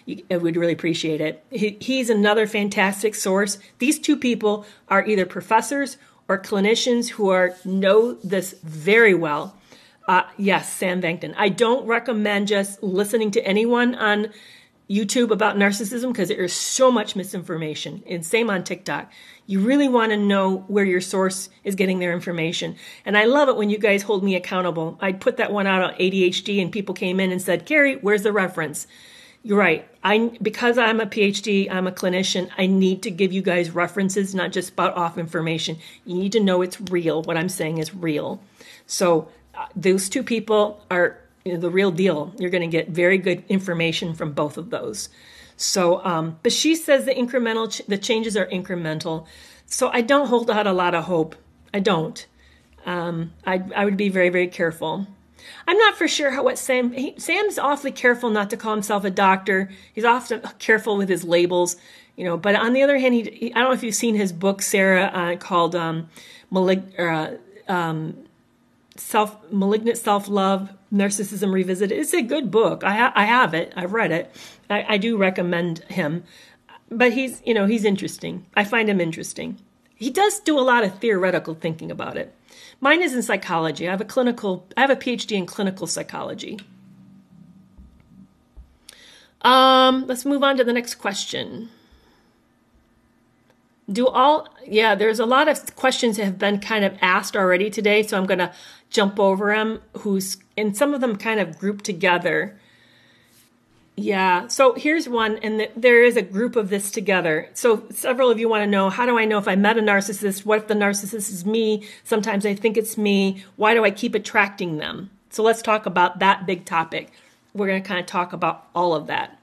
S1: you, I would really appreciate it. He, he's another fantastic source. These two people are either professors or clinicians who are know this very well. Uh, yes, Sam Vankton. I don't recommend just listening to anyone on YouTube about narcissism because there is so much misinformation, and same on TikTok. You really want to know where your source is getting their information. And I love it when you guys hold me accountable. I put that one out on A D H D and people came in and said, Carrie, where's the reference? You're right. I, because I'm a PhD, I'm a clinician, I need to give you guys references, not just spout off information. You need to know it's real. What I'm saying is real. So uh, those two people are you know, the real deal. You're going to get very good information from both of those. So, um, but she says the incremental, ch- the changes are incremental. So I don't hold out a lot of hope. I don't. Um, I, I would be very, very careful. I'm not for sure how what Sam, he, Sam's awfully careful not to call himself a doctor. He's often careful with his labels, you know, but on the other hand, he, he I don't know if you've seen his book, Sarah, uh, called, um, Malig- uh, um, Self, Malignant Self-Love, Narcissism Revisited. It's a good book. I, ha- I have it. I've read it. I, I do recommend him. But he's, you know, he's interesting. I find him interesting. He does do a lot of theoretical thinking about it. Mine is in psychology. I have a clinical, I have a PhD in clinical psychology. Um, let's move on to the next question. Do all, yeah, there's a lot of questions that have been kind of asked already today, so I'm going to jump over them, who's, and some of them kind of grouped together. Yeah, so here's one, and th- there is a group of this together. So several of you want to know, how do I know if I met a narcissist? What if the narcissist is me? Sometimes I think it's me. Why do I keep attracting them? So let's talk about that big topic. We're going to kind of talk about all of that.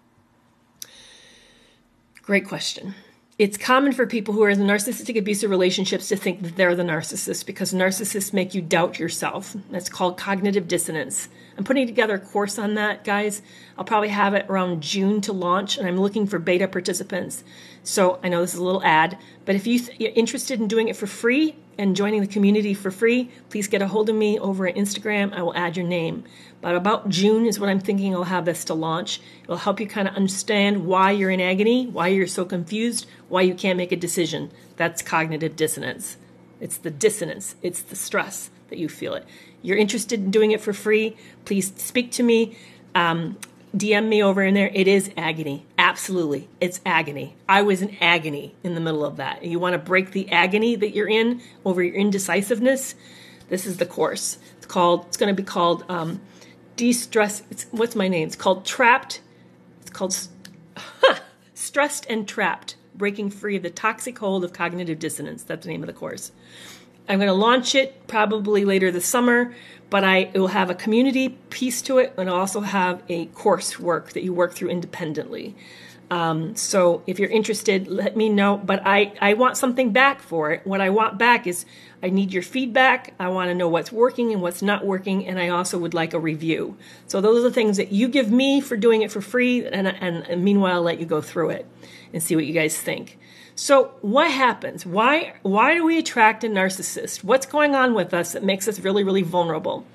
S1: Great question. It's common for people who are in narcissistic abusive relationships to think that they're the narcissist because narcissists make you doubt yourself. That's called cognitive dissonance. I'm putting together a course on that, guys. I'll probably have it around June to launch, and I'm looking for beta participants. So I know this is a little ad, but if you th- you're interested in doing it for free and joining the community for free, please get a hold of me over at Instagram. I will add your name. But about June is what I'm thinking I'll have this to launch. It will help you kind of understand why you're in agony, why you're so confused, why you can't make a decision. That's cognitive dissonance. It's the dissonance. It's the stress that you feel it. You're interested in doing it for free, please speak to me. Um, D M me over in there. It is agony. Absolutely. It's agony. I was in agony in the middle of that. You want to break the agony that you're in over your indecisiveness? This is the course. It's called, it's going to be called um, De-Stress. It's, what's my name? It's called Trapped. It's called huh, Stressed and Trapped, Breaking Free of the Toxic Hold of Cognitive Dissonance. That's the name of the course. I'm going to launch it probably later this summer, but I it will have a community piece to it, and I'll also have a coursework that you work through independently. Um, so if you're interested, let me know. But I, I want something back for it. What I want back is I need your feedback. I want to know what's working and what's not working, and I also would like a review. So those are the things that you give me for doing it for free, and, and, and meanwhile, I'll let you go through it and see what you guys think. So what happens? Why why do we attract a narcissist? What's going on with us that makes us really, really vulnerable?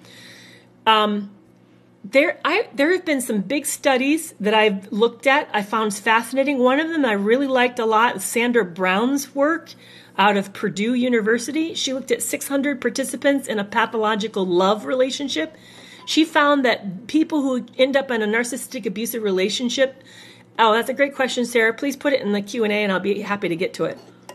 S1: Um, there I there have been some big studies that I've looked at. I found fascinating. One of them I really liked a lot is Sandra Brown's work out of Purdue University. She looked at six hundred participants in a pathological love relationship. She found that people who end up in a narcissistic abusive relationship. Oh, that's a great question, Sarah. Please put it in the Q and A, and I'll be happy to get to it.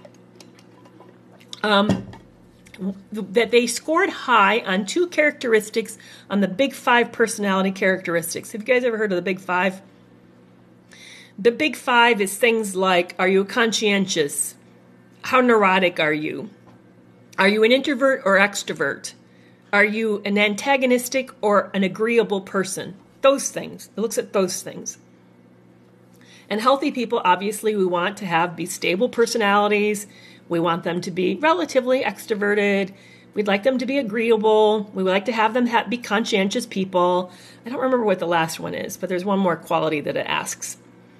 S1: Um, that they scored high on two characteristics on the Big Five personality characteristics. Have you guys ever heard of the Big Five? The Big Five is things like, are you conscientious? How neurotic are you? Are you an introvert or extrovert? Are you an antagonistic or an agreeable person? Those things. It looks at those things. And healthy people, obviously, we want to have be stable personalities. We want them to be relatively extroverted. We'd like them to be agreeable. We would like to have them ha- be conscientious people. I don't remember what the last one is, but there's one more quality that it asks.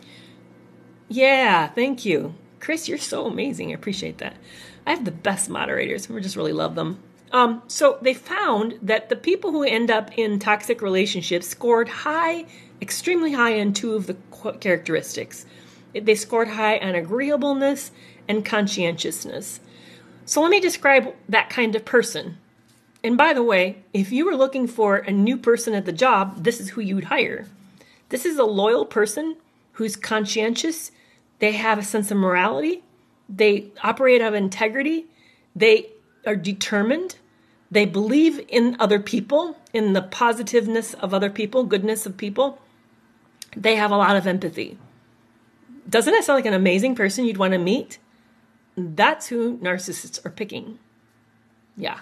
S1: Yeah, thank you. Chris, you're so amazing. I appreciate that. I have the best moderators. We just really love them. Um, so they found that the people who end up in toxic relationships scored high, extremely high on two of the characteristics. They scored high on agreeableness and conscientiousness. So let me describe that kind of person. And by the way, if you were looking for a new person at the job, this is who you would hire. This is a loyal person who's conscientious. They have a sense of morality. They operate out of integrity. They are determined. They believe in other people, in the positiveness of other people, goodness of people. They have a lot of empathy. Doesn't that sound like an amazing person you'd want to meet? That's who narcissists are picking. Yeah.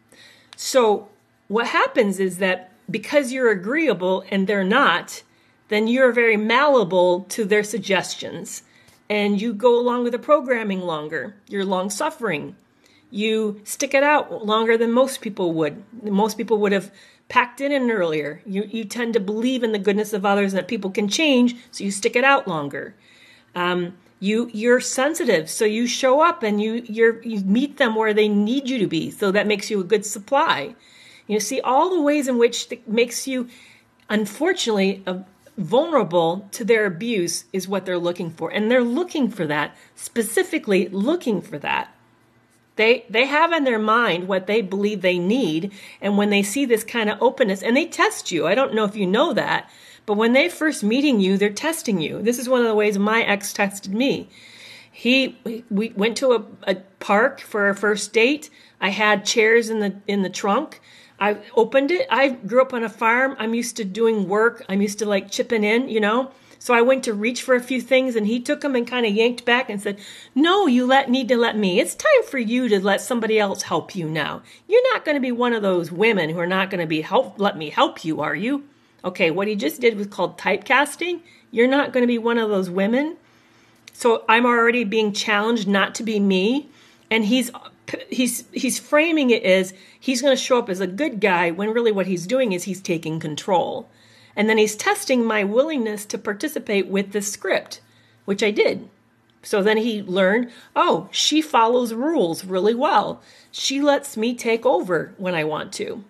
S1: So what happens is that because you're agreeable and they're not, then you're very malleable to their suggestions. And you go along with the programming longer. You're long-suffering. You stick it out longer than most people would. Most people would have packed it in earlier. You, you tend to believe in the goodness of others and that people can change, so you stick it out longer. Um, you, you're sensitive, so you show up and you, you're, you meet them where they need you to be, so that makes you a good supply. You see all the ways in which it makes you, unfortunately, a, vulnerable to their abuse is what they're looking for. And they're looking for that, specifically looking for that. They they have in their mind what they believe they need. And when they see this kind of openness, and they test you, I don't know if you know that, but when they're first meeting you, they're testing you. This is one of the ways my ex tested me. He, we went to a, a park for our first date. I had chairs in the in the trunk. I opened it. I grew up on a farm. I'm used to doing work. I'm used to like chipping in, you know. So I went to reach for a few things and he took them and kind of yanked back and said, no, you let need to let me. It's time for you to let somebody else help you now. You're not going to be one of those women who are not going to be help. Let me help you, are you? Okay, what he just did was called typecasting. You're not going to be one of those women. So I'm already being challenged not to be me. And he's he's he's framing it as he's going to show up as a good guy when really what he's doing is he's taking control. And then he's testing my willingness to participate with the script, which I did. So then he learned, oh, she follows rules really well. She lets me take over when I want to.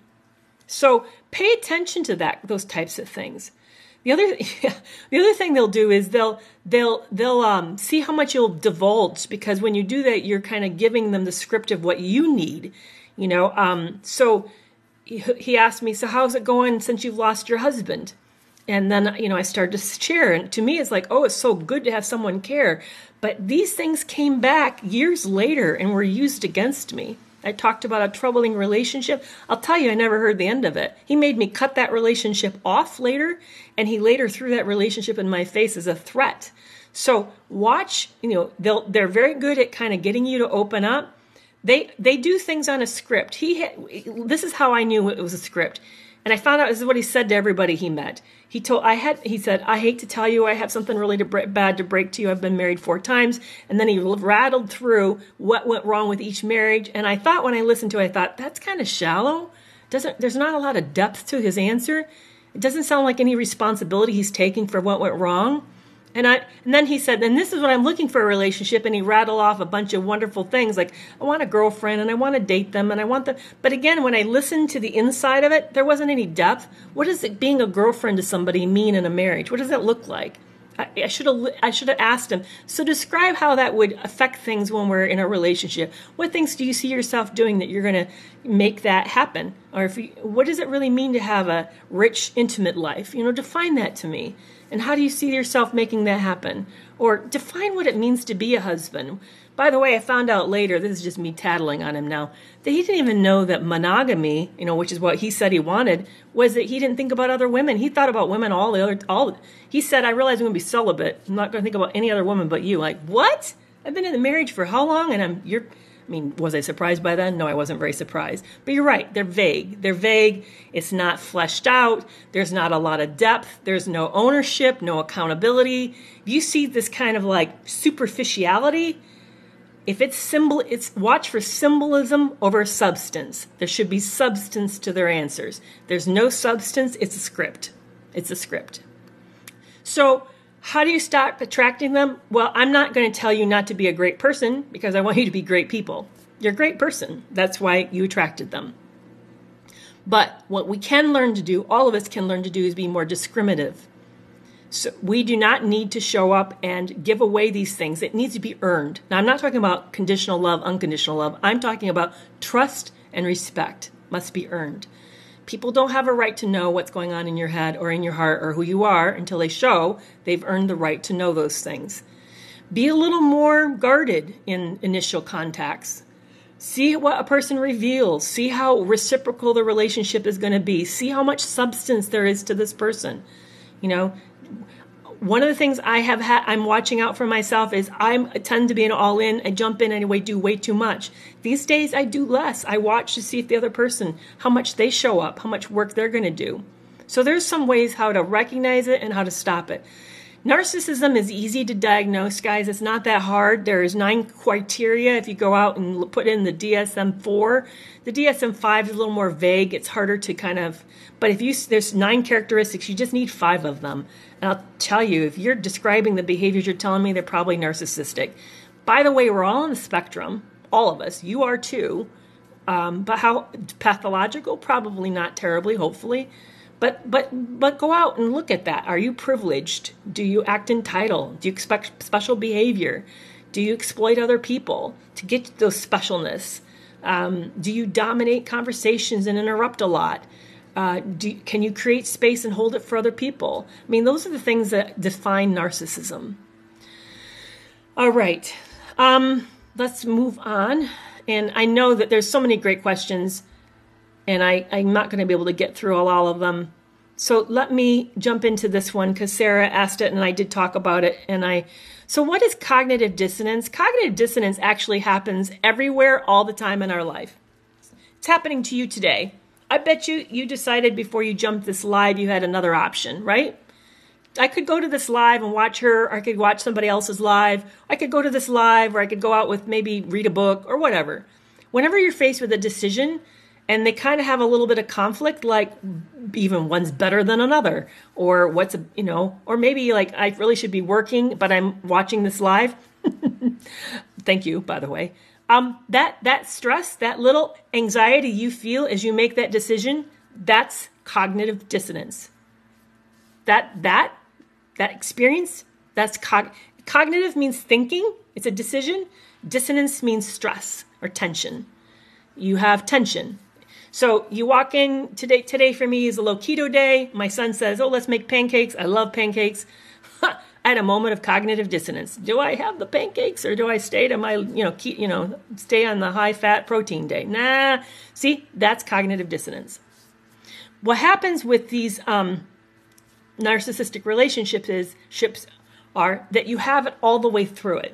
S1: So pay attention to that, those types of things. The other, yeah, the other thing they'll do is they'll they'll they'll um, see how much you'll divulge, because when you do that, you're kind of giving them the script of what you need, you know. Um, so he, he asked me, "So how's it going since you've lost your husband?" And then you know I started to share, and to me it's like, oh, it's so good to have someone care. But these things came back years later and were used against me. I talked about a troubling relationship. I'll tell you, I never heard the end of it. He made me cut that relationship off later, and he later threw that relationship in my face as a threat. So watch, you know, they'll, they're very good at kind of getting you to open up. They they do things on a script. He had, this is how I knew it was a script. And I found out this is what he said to everybody he met. He told I had he said, I hate to tell you, I have something really to bre- bad to break to you. I've been married four times. And then he rattled through what went wrong with each marriage. And I thought when I listened to it, I thought, that's kind of shallow. Doesn't there's not a lot of depth to his answer. It doesn't sound like any responsibility he's taking for what went wrong. And I and then he said, and this is what I'm looking for a relationship. And he rattled off a bunch of wonderful things like, I want a girlfriend and I want to date them and I want the. But again, when I listened to the inside of it, there wasn't any depth. What does it being a girlfriend to somebody mean in a marriage? What does that look like? I, I should have I should have asked him. So describe how that would affect things when we're in a relationship. What things do you see yourself doing that you're going to make that happen? Or if you, what does it really mean to have a rich, intimate life? You know, define that to me. And how do you see yourself making that happen? Or define what it means to be a husband. By the way, I found out later, this is just me tattling on him now, that he didn't even know that monogamy, you know, which is what he said he wanted, was that he didn't think about other women. He thought about women all the other, all, he said, I realize I'm going to be celibate. I'm not going to think about any other woman but you. Like, what? I've been in the marriage for how long? And I'm, you're, I mean, was I surprised by that? No, I wasn't very surprised. But you're right. They're vague. They're vague. It's not fleshed out. There's not a lot of depth. There's no ownership, no accountability. If you see this kind of like superficiality, if it's symbol, it's watch for symbolism over substance. There should be substance to their answers. There's no substance. It's a script. It's a script. So how do you stop attracting them? Well, I'm not going to tell you not to be a great person because I want you to be great people. You're a great person. That's why you attracted them. But what we can learn to do, all of us can learn to do, is be more discriminative. So we do not need to show up and give away these things. It needs to be earned. Now, I'm not talking about conditional love, unconditional love. I'm talking about trust and respect must be earned. People don't have a right to know what's going on in your head or in your heart or who you are until they show they've earned the right to know those things. Be a little more guarded in initial contacts. See what a person reveals. See how reciprocal the relationship is going to be. See how much substance there is to this person. You know, one of the things I have had, I'm watching out for myself is I'm, I tend to be an all in. I jump in anyway, do way too much. These days I do less. I watch to see if the other person, how much they show up, how much work they're going to do. So there's some ways how to recognize it and how to stop it. Narcissism is easy to diagnose, guys. It's not that hard. There's nine criteria. If you go out and put in the D S M four, the D S M five is a little more vague. It's harder to kind of, but if you, there's nine characteristics, you just need five of them. And I'll tell you, if you're describing the behaviors you're telling me, they're probably narcissistic. By the way, we're all on the spectrum, all of us. You are too. Um, but how pathological? Probably not terribly, hopefully. But but but go out and look at that. Are you privileged? Do you act entitled? Do you expect special behavior? Do you exploit other people to get those specialness? Um, do you dominate conversations and interrupt a lot? Uh, do, can you create space and hold it for other people? I mean, those are the things that define narcissism. All right, um, let's move on. And I know that there's so many great questions, and I, I'm not going to be able to get through all, all of them. So let me jump into this one because Sarah asked it and I did talk about it. And I, so what is cognitive dissonance? Cognitive dissonance actually happens everywhere all the time in our life. It's happening to you today. I bet you you decided before you jumped this live you had another option, right? I could go to this live and watch her, or I could watch somebody else's live. I could go to this live, or I could go out with maybe read a book or whatever. Whenever you're faced with a decision and they kind of have a little bit of conflict, like even one's better than another, or what's, a, you know, or maybe like I really should be working, but I'm watching this live. Thank you, by the way. Um, that, that stress, that little anxiety you feel as you make that decision, that's cognitive dissonance. That, that, that experience, that's cog- cognitive means thinking. It's a decision. Dissonance means stress or tension. You have tension. So you walk in today, today for me is a low keto day. My son says, oh, let's make pancakes. I love pancakes. I had a moment of cognitive dissonance. Do I have the pancakes or do I stay to my, you know, keep, you know, stay on the high fat protein day? Nah. See, that's cognitive dissonance. What happens with these um, narcissistic relationships is ships are that you have it all the way through it.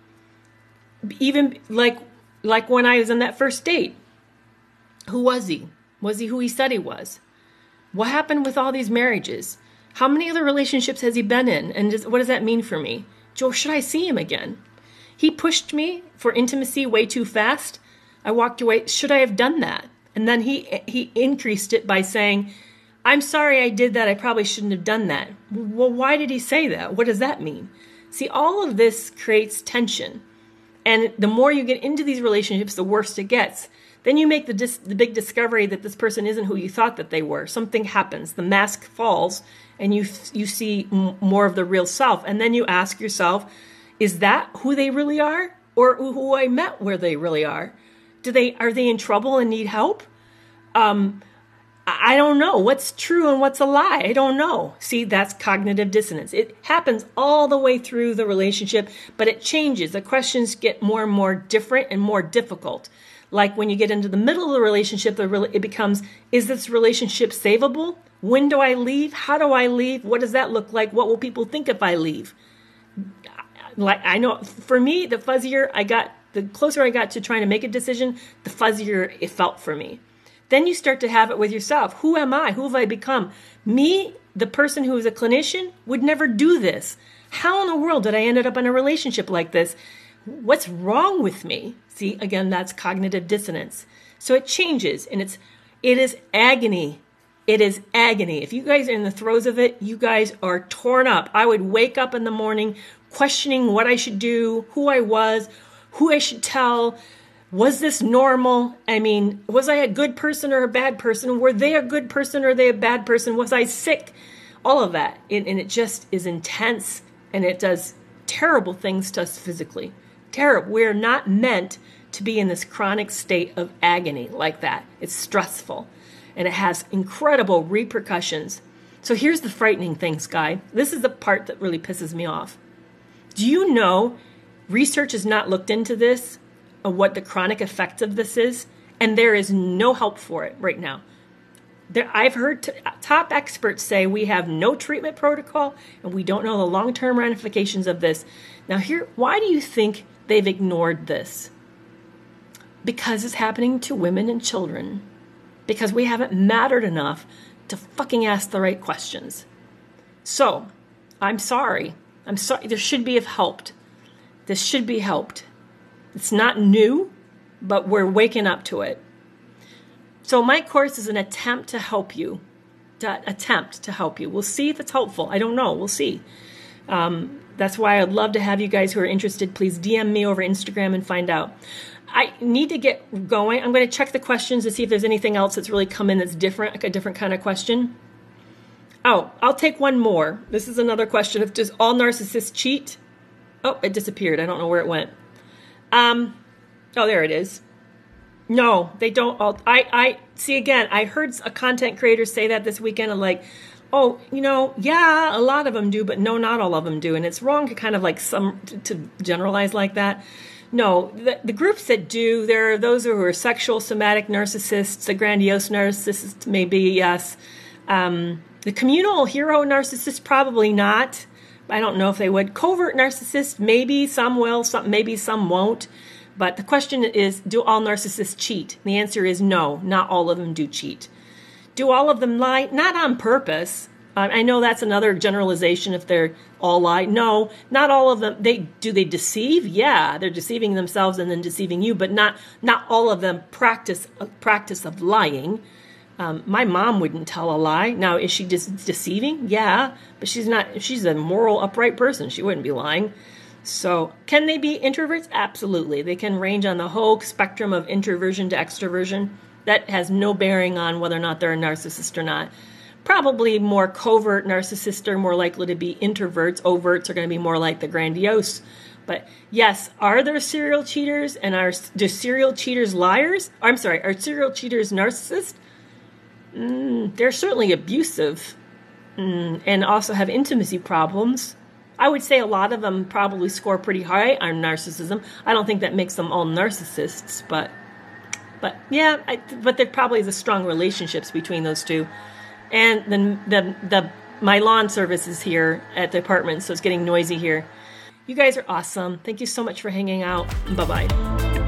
S1: Even like like when I was on that first date. Who was he? Was he who he said he was? What happened with all these marriages? How many other relationships has he been in? And does, what does that mean for me? Joe, should I see him again? He pushed me for intimacy way too fast. I walked away. Should I have done that? And then he he increased it by saying, I'm sorry I did that. I probably shouldn't have done that. Well, why did he say that? What does that mean? See, all of this creates tension. And the more you get into these relationships, the worse it gets. Then you make the dis- the big discovery that this person isn't who you thought that they were. Something happens. The mask falls, and you you see m- more of the real self. And then you ask yourself, is that who they really are? Or who I met where they really are? Do they Are they in trouble and need help? Um, I don't know. What's true and what's a lie? I don't know. See, that's cognitive dissonance. It happens all the way through the relationship, but it changes. The questions get more and more different and more difficult. Like when you get into the middle of the relationship, it becomes, is this relationship savable? When do I leave? How do I leave? What does that look like? What will people think if I leave? Like I know for me, the fuzzier I got, the closer I got to trying to make a decision, the fuzzier it felt for me. Then you start to have it with yourself. Who am I? Who have I become? Me, the person who is a clinician, would never do this. How in the world did I end up in a relationship like this? What's wrong with me? See, again, that's cognitive dissonance. So it changes, and it's it is agony. It is agony. If you guys are in the throes of it, you guys are torn up. I would wake up in the morning questioning what I should do, who I was, who I should tell, Was this normal? I mean, was I a good person or a bad person? Were they a good person or are they a bad person? Was I sick? All of that. And, and it just is intense, and it does terrible things to us physically. Terrible. We're not meant to be in this chronic state of agony like that. It's stressful, and it has incredible repercussions. So here's the frightening thing, Sky. This is the part that really pisses me off. Do you know research has not looked into this, of what the chronic effects of this is, and there is no help for it right now. There, I've heard t- top experts say we have no treatment protocol, and we don't know the long-term ramifications of this. Now, here, why do you think they've ignored this? Because it's happening to women and children. Because we haven't mattered enough to fucking ask the right questions. So, I'm sorry. I'm sorry. This should be have helped. This should be helped. It's not new, but we're waking up to it. So my course is an attempt to help you. To attempt to help you. We'll see if it's helpful. I don't know. We'll see. Um, that's why I'd love to have you guys who are interested, please D M me over Instagram and find out. I need to get going. I'm going to check the questions to see if there's anything else that's really come in that's different, like a different kind of question. Oh, I'll take one more. This is another question. If does all narcissists cheat? Oh, it disappeared. I don't know where it went. Um, oh, there it is. No, they don't all. I, I see again, I heard a content creator say that this weekend. I'm like, oh, you know, yeah, a lot of them do, but no, not all of them do. And it's wrong to kind of like some, to, to generalize like that. No, the, the groups that do, there are those who are sexual somatic narcissists, the grandiose narcissists, maybe, yes. Um, the communal hero narcissists, probably not. I don't know if they would. Covert narcissists, maybe some will, some maybe some won't. But the question is, do all narcissists cheat? The answer is no, not all of them do cheat. Do all of them lie? Not on purpose. Um, I know that's another generalization if they're all lie. No, not all of them. They do they deceive? Yeah, they're deceiving themselves and then deceiving you, but not not all of them practice a practice of lying. Um, my mom wouldn't tell a lie. Now, is she just deceiving? Yeah, but she's not. She's a moral, upright person. She wouldn't be lying. So, can they be introverts? Absolutely. They can range on the whole spectrum of introversion to extroversion. That has no bearing on whether or not they're a narcissist or not. Probably more covert narcissists are more likely to be introverts. Overts are going to be more like the grandiose. But yes, are there serial cheaters? And are do serial cheaters liars? I'm sorry, are serial cheaters narcissists? Mm, they're certainly abusive mm, and also have intimacy problems. I would say a lot of them probably score pretty high on narcissism. I don't think that makes them all narcissists, but but yeah, I, but there probably is a strong relationships between those two. And then the the my lawn service is here at the apartment, so it's getting noisy here. You guys are awesome. Thank you so much for hanging out. Bye-bye.